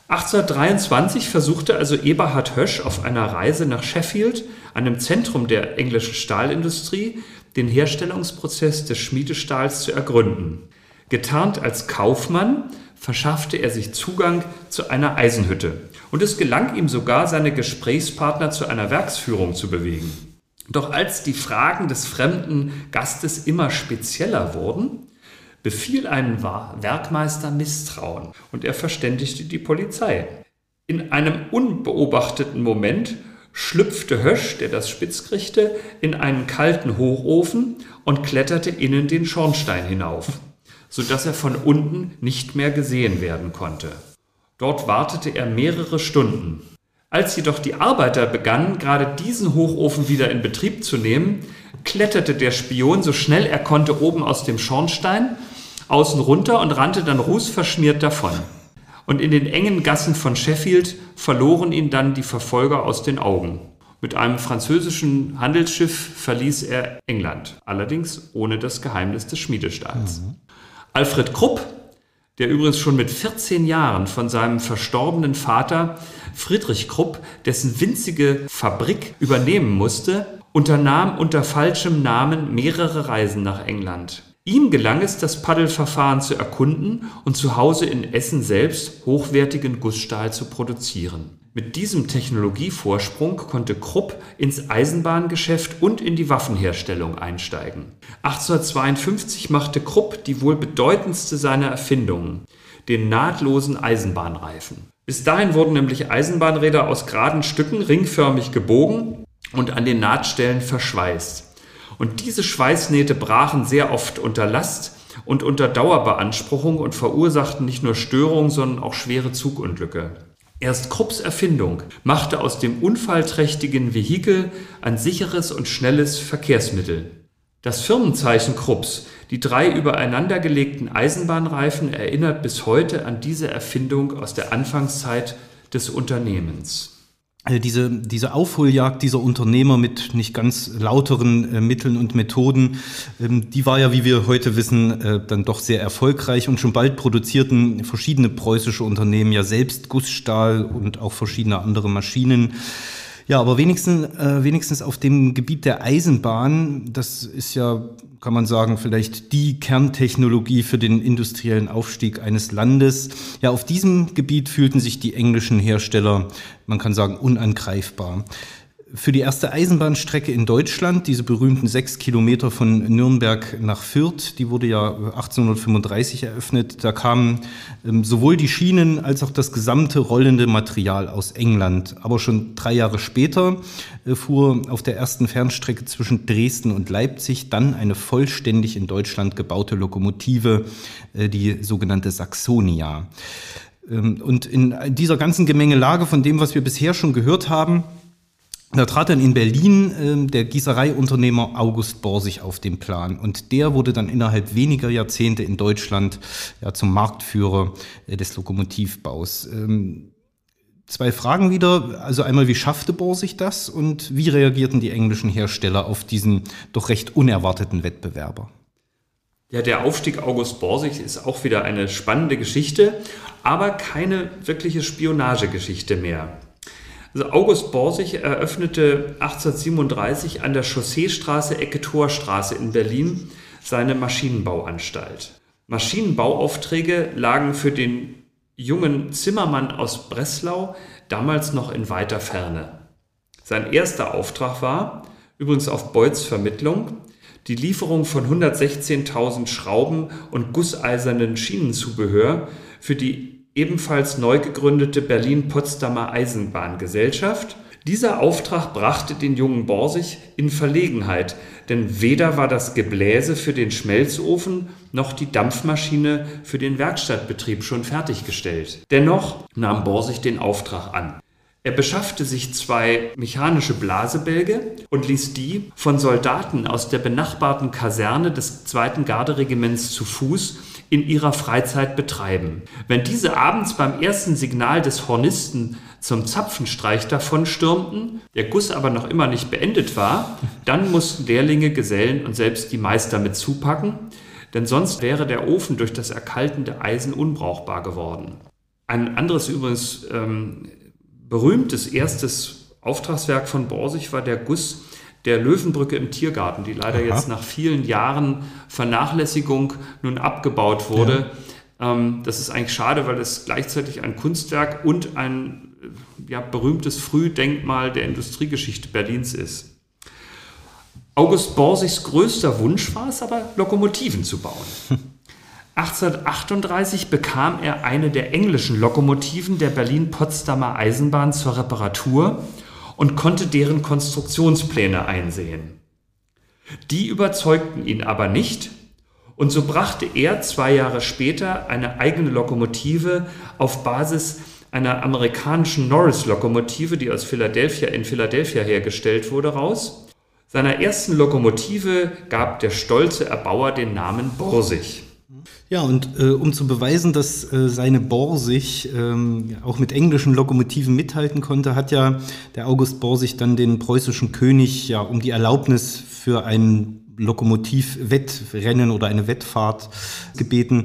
1823 versuchte also Eberhard Hösch auf einer Reise nach Sheffield, einem Zentrum der englischen Stahlindustrie, den Herstellungsprozess des Schmiedestahls zu ergründen. Getarnt als Kaufmann verschaffte er sich Zugang zu einer Eisenhütte. Und es gelang ihm sogar, seine Gesprächspartner zu einer Werksführung zu bewegen. Doch als die Fragen des fremden Gastes immer spezieller wurden, befiel einen Werkmeister Misstrauen und er verständigte die Polizei. In einem unbeobachteten Moment schlüpfte Hösch, der das spitz kriegte, in einen kalten Hochofen und kletterte innen den Schornstein hinauf, sodass er von unten nicht mehr gesehen werden konnte. Dort wartete er mehrere Stunden. Als jedoch die Arbeiter begannen, gerade diesen Hochofen wieder in Betrieb zu nehmen, kletterte der Spion so schnell er konnte oben aus dem Schornstein außen runter und rannte dann rußverschmiert davon. Und in den engen Gassen von Sheffield verloren ihn dann die Verfolger aus den Augen. Mit einem französischen Handelsschiff verließ er England, allerdings ohne das Geheimnis des Schmiedestahls. Alfred Krupp, der übrigens schon mit 14 Jahren von seinem verstorbenen Vater Friedrich Krupp dessen winzige Fabrik übernehmen musste, unternahm unter falschem Namen mehrere Reisen nach England. Ihm gelang es, das Paddelverfahren zu erkunden und zu Hause in Essen selbst hochwertigen Gussstahl zu produzieren. Mit diesem Technologievorsprung konnte Krupp ins Eisenbahngeschäft und in die Waffenherstellung einsteigen. 1852 machte Krupp die wohl bedeutendste seiner Erfindungen, den nahtlosen Eisenbahnreifen. Bis dahin wurden nämlich Eisenbahnräder aus geraden Stücken ringförmig gebogen und an den Nahtstellen verschweißt. Und diese Schweißnähte brachen sehr oft unter Last und unter Dauerbeanspruchung und verursachten nicht nur Störungen, sondern auch schwere Zugunglücke. Erst Krupps Erfindung machte aus dem unfallträchtigen Vehikel ein sicheres und schnelles Verkehrsmittel. Das Firmenzeichen Krupps, die 3 übereinandergelegten Eisenbahnreifen, erinnert bis heute an diese Erfindung aus der Anfangszeit des Unternehmens. Diese Aufholjagd dieser Unternehmer mit nicht ganz lauteren Mitteln und Methoden, die war ja, wie wir heute wissen, dann doch sehr erfolgreich und schon bald produzierten verschiedene preußische Unternehmen ja selbst Gussstahl und auch verschiedene andere Maschinen. Ja, aber wenigstens auf dem Gebiet der Eisenbahn, das ist ja, kann man sagen, vielleicht die Kerntechnologie für den industriellen Aufstieg eines Landes. Ja, auf diesem Gebiet fühlten sich die englischen Hersteller, man kann sagen, unangreifbar. Für die erste Eisenbahnstrecke in Deutschland, diese berühmten 6 Kilometer von Nürnberg nach Fürth, die wurde ja 1835 eröffnet. Da kamen sowohl die Schienen als auch das gesamte rollende Material aus England. Aber schon 3 Jahre später fuhr auf der ersten Fernstrecke zwischen Dresden und Leipzig dann eine vollständig in Deutschland gebaute Lokomotive, die sogenannte Saxonia. Und in dieser ganzen Gemengelage von dem, was wir bisher schon gehört haben, da trat dann in Berlin der Gießereiunternehmer August Borsig auf den Plan und der wurde dann innerhalb weniger Jahrzehnte in Deutschland ja zum Marktführer des Lokomotivbaus. 2 Fragen wieder, also einmal, wie schaffte Borsig das und wie reagierten die englischen Hersteller auf diesen doch recht unerwarteten Wettbewerber? Ja, der Aufstieg August Borsig ist auch wieder eine spannende Geschichte, aber keine wirkliche Spionagegeschichte mehr. Also August Borsig eröffnete 1837 an der Chausseestraße Ecke Torstraße in Berlin seine Maschinenbauanstalt. Maschinenbauaufträge lagen für den jungen Zimmermann aus Breslau damals noch in weiter Ferne. Sein erster Auftrag war, übrigens auf Beuths Vermittlung, die Lieferung von 116.000 Schrauben und gusseisernen Schienenzubehör für die ebenfalls neu gegründete Berlin-Potsdamer Eisenbahngesellschaft. Dieser Auftrag brachte den jungen Borsig in Verlegenheit, denn weder war das Gebläse für den Schmelzofen noch die Dampfmaschine für den Werkstattbetrieb schon fertiggestellt. Dennoch nahm Borsig den Auftrag an. Er beschaffte sich 2 mechanische Blasebälge und ließ die von Soldaten aus der benachbarten Kaserne des 2. Garderegiments zu Fuß in ihrer Freizeit betreiben. Wenn diese abends beim ersten Signal des Hornisten zum Zapfenstreich davonstürmten, der Guss aber noch immer nicht beendet war, dann mussten Lehrlinge, Gesellen und selbst die Meister mit zupacken, denn sonst wäre der Ofen durch das erkaltende Eisen unbrauchbar geworden. Ein anderes übrigens berühmtes erstes Auftragswerk von Borsig war der Guss der Löwenbrücke im Tiergarten, die leider jetzt nach vielen Jahren Vernachlässigung nun abgebaut wurde. Ja. Das ist eigentlich schade, weil es gleichzeitig ein Kunstwerk und ein berühmtes Frühdenkmal der Industriegeschichte Berlins ist. August Borsigs größter Wunsch war es aber, Lokomotiven zu bauen. 1838 bekam er eine der englischen Lokomotiven der Berlin-Potsdamer Eisenbahn zur Reparatur und konnte deren Konstruktionspläne einsehen. Die überzeugten ihn aber nicht, und so brachte er 2 Jahre später eine eigene Lokomotive auf Basis einer amerikanischen Norris-Lokomotive, die aus in Philadelphia hergestellt wurde, raus. Seiner ersten Lokomotive gab der stolze Erbauer den Namen Borsig. Ja, und um zu beweisen, dass seine Borsig auch mit englischen Lokomotiven mithalten konnte, hat ja der August Borsig dann den preußischen König um die Erlaubnis für ein Lokomotivwettrennen oder eine Wettfahrt gebeten.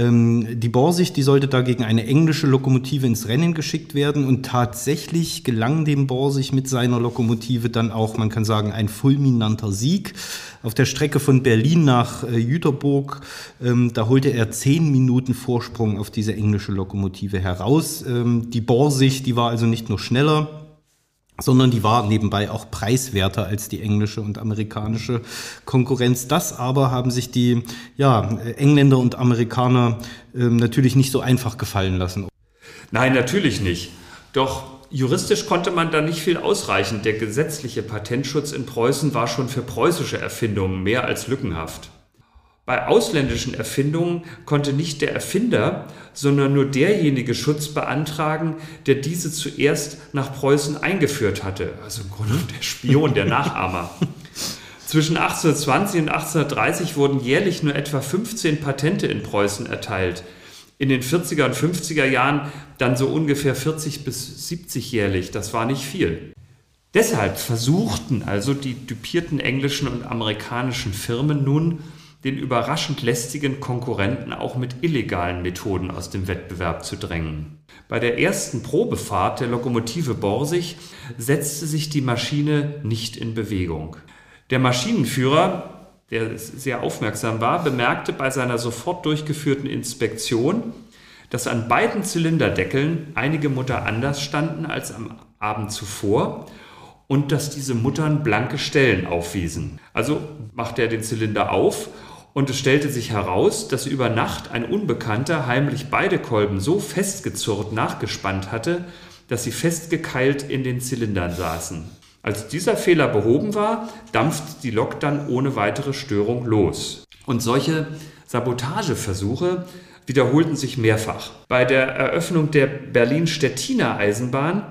Die Borsig, die sollte da gegen eine englische Lokomotive ins Rennen geschickt werden, und tatsächlich gelang dem Borsig mit seiner Lokomotive dann auch, man kann sagen, ein fulminanter Sieg. Auf der Strecke von Berlin nach Jüterbourg, da holte er 10 Minuten Vorsprung auf diese englische Lokomotive heraus. Die Borsig, die war also nicht nur schneller, sondern die war nebenbei auch preiswerter als die englische und amerikanische Konkurrenz. Das aber haben sich die Engländer und Amerikaner natürlich nicht so einfach gefallen lassen. Nein, natürlich nicht. Doch juristisch konnte man da nicht viel ausreichen. Der gesetzliche Patentschutz in Preußen war schon für preußische Erfindungen mehr als lückenhaft. Bei ausländischen Erfindungen konnte nicht der Erfinder, sondern nur derjenige Schutz beantragen, der diese zuerst nach Preußen eingeführt hatte. Also im Grunde der Spion, der Nachahmer. Zwischen 1820 und 1830 wurden jährlich nur etwa 15 Patente in Preußen erteilt. In den 40er und 50er Jahren dann so ungefähr 40 bis 70 jährlich. Das war nicht viel. Deshalb versuchten also die düpierten englischen und amerikanischen Firmen nun, den überraschend lästigen Konkurrenten auch mit illegalen Methoden aus dem Wettbewerb zu drängen. Bei der ersten Probefahrt der Lokomotive Borsig setzte sich die Maschine nicht in Bewegung. Der Maschinenführer, der sehr aufmerksam war, bemerkte bei seiner sofort durchgeführten Inspektion, dass an beiden Zylinderdeckeln einige Mutter anders standen als am Abend zuvor und dass diese Muttern blanke Stellen aufwiesen. Also machte er den Zylinder auf, und es stellte sich heraus, dass über Nacht ein Unbekannter heimlich beide Kolben so festgezurrt nachgespannt hatte, dass sie festgekeilt in den Zylindern saßen. Als dieser Fehler behoben war, dampfte die Lok dann ohne weitere Störung los. Und solche Sabotageversuche wiederholten sich mehrfach. Bei der Eröffnung der Berlin-Stettiner Eisenbahn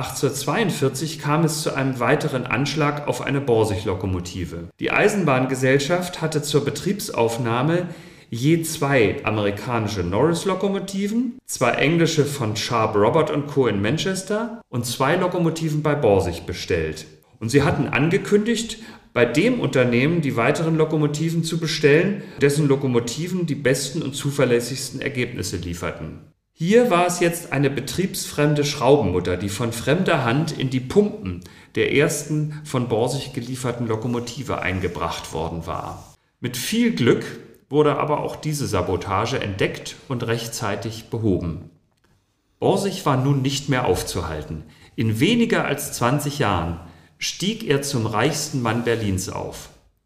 1842 kam es zu einem weiteren Anschlag auf eine Borsig-Lokomotive. Die Eisenbahngesellschaft hatte zur Betriebsaufnahme je 2 amerikanische Norris-Lokomotiven, 2 englische von Sharp Robert & Co. in Manchester und 2 Lokomotiven bei Borsig bestellt. Und sie hatten angekündigt, bei dem Unternehmen die weiteren Lokomotiven zu bestellen, dessen Lokomotiven die besten und zuverlässigsten Ergebnisse lieferten. Hier war es jetzt eine betriebsfremde Schraubenmutter, die von fremder Hand in die Pumpen der ersten von Borsig gelieferten Lokomotive eingebracht worden war. Mit viel Glück wurde aber auch diese Sabotage entdeckt und rechtzeitig behoben. Borsig war nun nicht mehr aufzuhalten. In weniger als 20 Jahren stieg er zum reichsten Mann Berlins auf.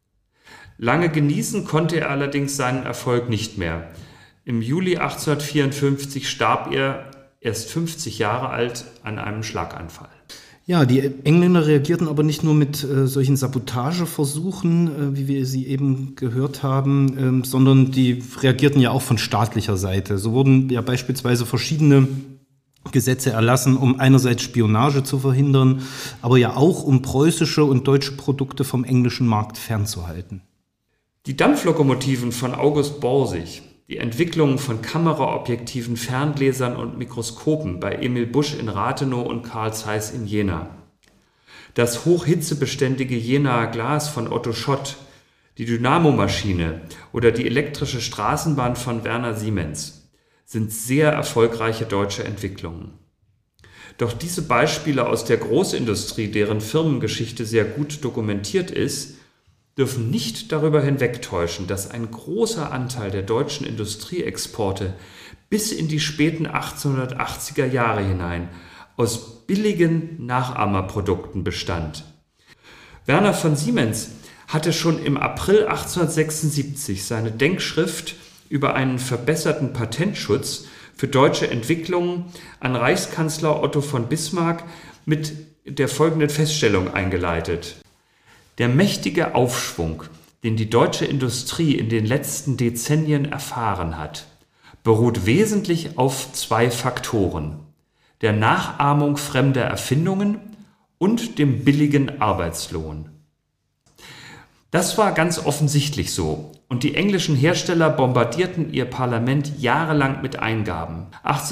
Lange genießen konnte er allerdings seinen Erfolg nicht mehr. Im Juli 1854 starb er, erst 50 Jahre alt, an einem Schlaganfall. Ja, die Engländer reagierten aber nicht nur mit solchen Sabotageversuchen, wie wir sie eben gehört haben, sondern die reagierten ja auch von staatlicher Seite. So wurden ja beispielsweise verschiedene Gesetze erlassen, um einerseits Spionage zu verhindern, aber ja auch um preußische und deutsche Produkte vom englischen Markt fernzuhalten. Die Dampflokomotiven von August Borsig die Entwicklung von Kameraobjektiven, Ferngläsern und Mikroskopen bei Emil Busch in Rathenow und Carl Zeiss in Jena. Das hochhitzebeständige Jenaer Glas von Otto Schott, die Dynamomaschine oder die elektrische Straßenbahn von Werner Siemens sind sehr erfolgreiche deutsche Entwicklungen. Doch diese Beispiele aus der Großindustrie, deren Firmengeschichte sehr gut dokumentiert ist, dürfen nicht darüber hinwegtäuschen, dass ein großer Anteil der deutschen Industrieexporte bis in die späten 1880er Jahre hinein aus billigen Nachahmerprodukten bestand. Werner von Siemens hatte schon im April 1876 seine Denkschrift über einen verbesserten Patentschutz für deutsche Entwicklungen an Reichskanzler Otto von Bismarck mit der folgenden Feststellung eingeleitet: Der mächtige Aufschwung, den die deutsche Industrie in den letzten Dezennien erfahren hat, beruht wesentlich auf zwei Faktoren: der Nachahmung fremder Erfindungen und dem billigen Arbeitslohn. Das war ganz offensichtlich so, und die englischen Hersteller bombardierten ihr Parlament jahrelang mit Eingaben.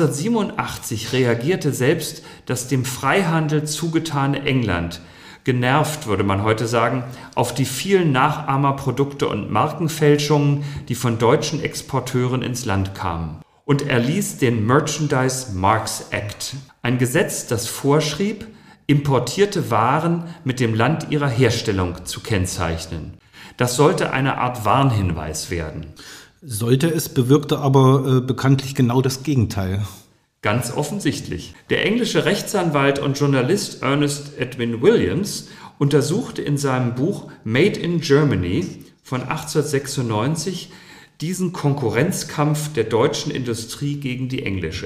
1887 reagierte selbst das dem Freihandel zugetane England, genervt, würde man heute sagen, auf die vielen Nachahmerprodukte und Markenfälschungen, die von deutschen Exporteuren ins Land kamen, und erließ den Merchandise Marks Act, ein Gesetz, das vorschrieb, importierte Waren mit dem Land ihrer Herstellung zu kennzeichnen. Das sollte eine Art Warnhinweis werden. Sollte es, bewirkte aber bekanntlich genau das Gegenteil. Ganz offensichtlich. Der englische Rechtsanwalt und Journalist Ernest Edwin Williams untersuchte in seinem Buch Made in Germany von 1896 diesen Konkurrenzkampf der deutschen Industrie gegen die englische.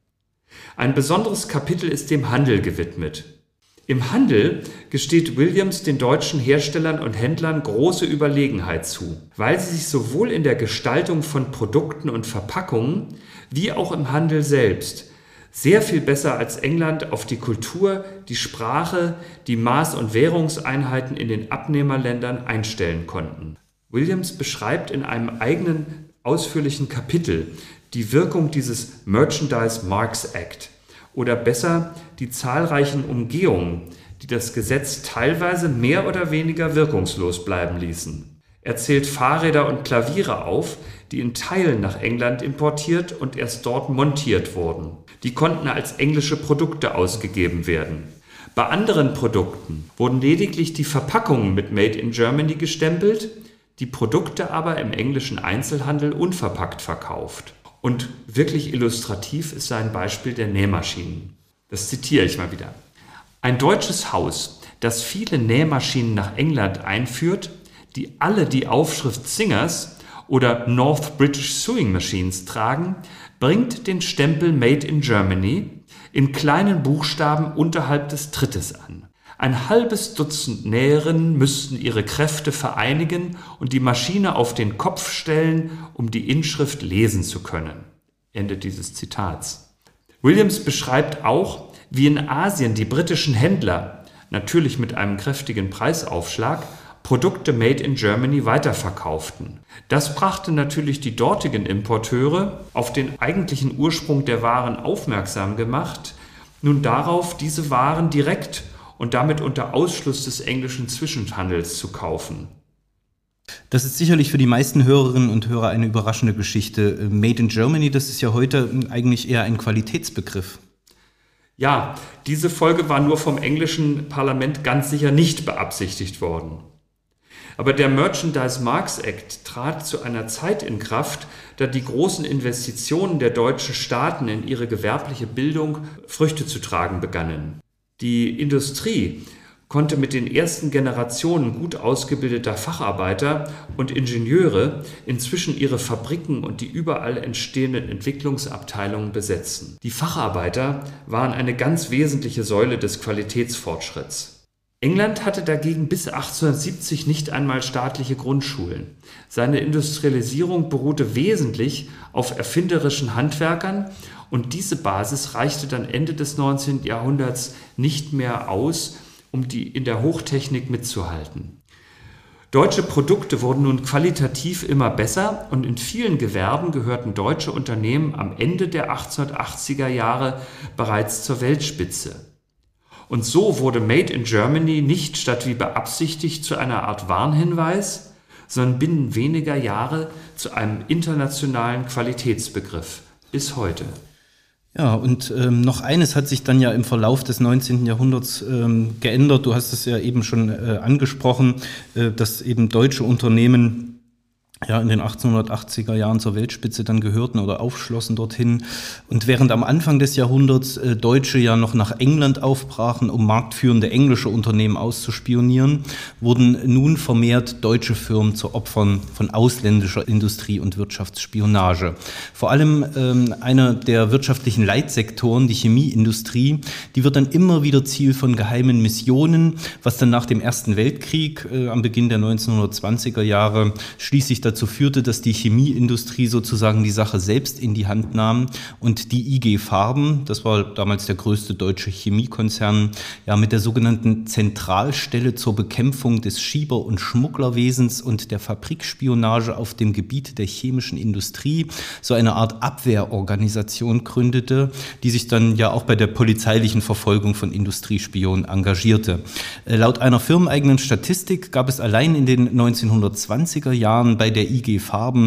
Ein besonderes Kapitel ist dem Handel gewidmet. Im Handel gesteht Williams den deutschen Herstellern und Händlern große Überlegenheit zu, weil sie sich sowohl in der Gestaltung von Produkten und Verpackungen wie auch im Handel selbst sehr viel besser als England auf die Kultur, die Sprache, die Maß- und Währungseinheiten in den Abnehmerländern einstellen konnten. Williams beschreibt in einem eigenen ausführlichen Kapitel die Wirkung dieses Merchandise Marks Act. Oder besser die zahlreichen Umgehungen, die das Gesetz teilweise mehr oder weniger wirkungslos bleiben ließen. Er zählt Fahrräder und Klaviere auf, die in Teilen nach England importiert und erst dort montiert wurden. Die konnten als englische Produkte ausgegeben werden. Bei anderen Produkten wurden lediglich die Verpackungen mit Made in Germany gestempelt, die Produkte aber im englischen Einzelhandel unverpackt verkauft. Und wirklich illustrativ ist sein Beispiel der Nähmaschinen. Das zitiere ich mal wieder. Ein deutsches Haus, das viele Nähmaschinen nach England einführt, die alle die Aufschrift Singers oder North British Sewing Machines tragen, bringt den Stempel Made in Germany in kleinen Buchstaben unterhalb des Trittes an. Ein halbes Dutzend Näherinnen müssten ihre Kräfte vereinigen und die Maschine auf den Kopf stellen, um die Inschrift lesen zu können. Ende dieses Zitats. Williams beschreibt auch, wie in Asien die britischen Händler, natürlich mit einem kräftigen Preisaufschlag, Produkte Made in Germany weiterverkauften. Das brachte natürlich die dortigen Importeure, auf den eigentlichen Ursprung der Waren aufmerksam gemacht, nun darauf, diese Waren direkt und damit unter Ausschluss des englischen Zwischenhandels zu kaufen. Das ist sicherlich für die meisten Hörerinnen und Hörer eine überraschende Geschichte. Made in Germany, das ist ja heute eigentlich eher ein Qualitätsbegriff. Ja, diese Folge war nur vom englischen Parlament ganz sicher nicht beabsichtigt worden. Aber der Merchandise Marks Act trat zu einer Zeit in Kraft, da die großen Investitionen der deutschen Staaten in ihre gewerbliche Bildung Früchte zu tragen begannen. Die Industrie konnte mit den ersten Generationen gut ausgebildeter Facharbeiter und Ingenieure inzwischen ihre Fabriken und die überall entstehenden Entwicklungsabteilungen besetzen. Die Facharbeiter waren eine ganz wesentliche Säule des Qualitätsfortschritts. England hatte dagegen bis 1870 nicht einmal staatliche Grundschulen. Seine Industrialisierung beruhte wesentlich auf erfinderischen Handwerkern und diese Basis reichte dann Ende des 19. Jahrhunderts nicht mehr aus, um in der Hochtechnik mitzuhalten. Deutsche Produkte wurden nun qualitativ immer besser und in vielen Gewerben gehörten deutsche Unternehmen am Ende der 1880er Jahre bereits zur Weltspitze. Und so wurde Made in Germany nicht statt wie beabsichtigt zu einer Art Warnhinweis, sondern binnen weniger Jahre zu einem internationalen Qualitätsbegriff bis heute. Ja, und noch eines hat sich dann ja im Verlauf des 19. Jahrhunderts geändert. Du hast es ja eben schon angesprochen, dass eben deutsche Unternehmen ja in den 1880er Jahren zur Weltspitze dann gehörten oder aufschlossen dorthin. Und während am Anfang des Jahrhunderts Deutsche ja noch nach England aufbrachen, um marktführende englische Unternehmen auszuspionieren, wurden nun vermehrt deutsche Firmen zu Opfern von ausländischer Industrie- und Wirtschaftsspionage. Vor allem einer der wirtschaftlichen Leitsektoren, die Chemieindustrie, die wird dann immer wieder Ziel von geheimen Missionen, was dann nach dem Ersten Weltkrieg am Beginn der 1920er Jahre schließlich dazu führte, dass die Chemieindustrie sozusagen die Sache selbst in die Hand nahm und die IG Farben, das war damals der größte deutsche Chemiekonzern, ja mit der sogenannten Zentralstelle zur Bekämpfung des Schieber- und Schmugglerwesens und der Fabrikspionage auf dem Gebiet der chemischen Industrie so eine Art Abwehrorganisation gründete, die sich dann ja auch bei der polizeilichen Verfolgung von Industriespionen engagierte. Laut einer firmeneigenen Statistik gab es allein in den 1920er Jahren bei der IG Farben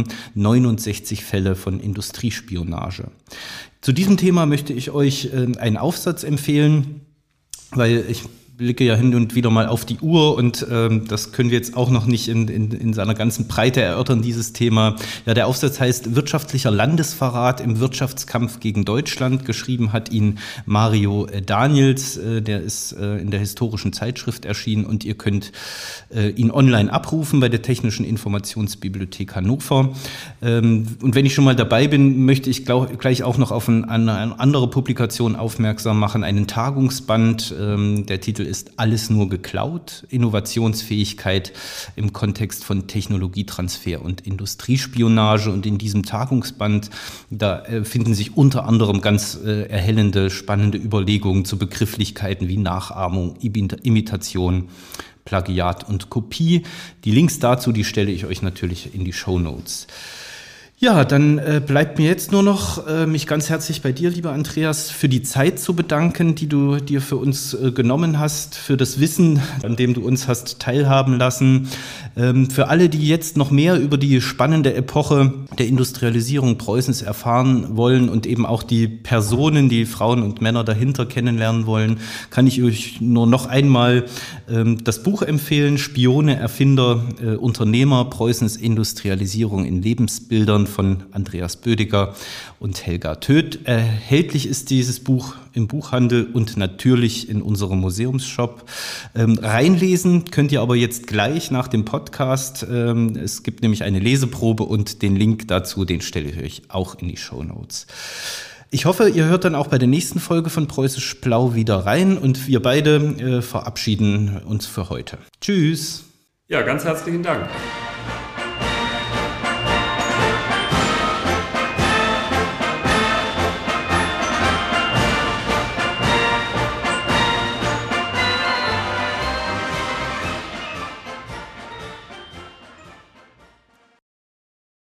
69 Fälle von Industriespionage. Zu diesem Thema möchte ich euch einen Aufsatz empfehlen, weil ich blicke ja hin und wieder mal auf die Uhr und das können wir jetzt auch noch nicht in seiner ganzen Breite erörtern, dieses Thema. Ja, der Aufsatz heißt Wirtschaftlicher Landesverrat im Wirtschaftskampf gegen Deutschland. Geschrieben hat ihn Mario Daniels, der ist in der Historischen Zeitschrift erschienen und ihr könnt ihn online abrufen bei der Technischen Informationsbibliothek Hannover. Und wenn ich schon mal dabei bin, möchte ich gleich auch noch auf eine andere Publikation aufmerksam machen, einen Tagungsband, der Titel ist Alles nur geklaut, Innovationsfähigkeit im Kontext von Technologietransfer und Industriespionage. Und in diesem Tagungsband, da finden sich unter anderem ganz erhellende, spannende Überlegungen zu Begrifflichkeiten wie Nachahmung, Imitation, Plagiat und Kopie. Die Links dazu, die stelle ich euch natürlich in die Shownotes. Ja, dann bleibt mir jetzt nur noch, mich ganz herzlich bei dir, lieber Andreas, für die Zeit zu bedanken, die du dir für uns genommen hast, für das Wissen, an dem du uns hast teilhaben lassen. Für alle, die jetzt noch mehr über die spannende Epoche der Industrialisierung Preußens erfahren wollen und eben auch die Personen, die Frauen und Männer dahinter kennenlernen wollen, kann ich euch nur noch einmal das Buch empfehlen, Spione, Erfinder, Unternehmer, Preußens Industrialisierung in Lebensbildern von Andreas Bödiger und Helga Töth. Erhältlich ist dieses Buch im Buchhandel und natürlich in unserem Museumsshop. Reinlesen könnt ihr aber jetzt gleich nach dem Podcast. Es gibt nämlich eine Leseprobe und den Link dazu, den stelle ich euch auch in die Shownotes. Ich hoffe, ihr hört dann auch bei der nächsten Folge von Preußisch Blau wieder rein und wir beide verabschieden uns für heute. Tschüss. Ja, ganz herzlichen Dank.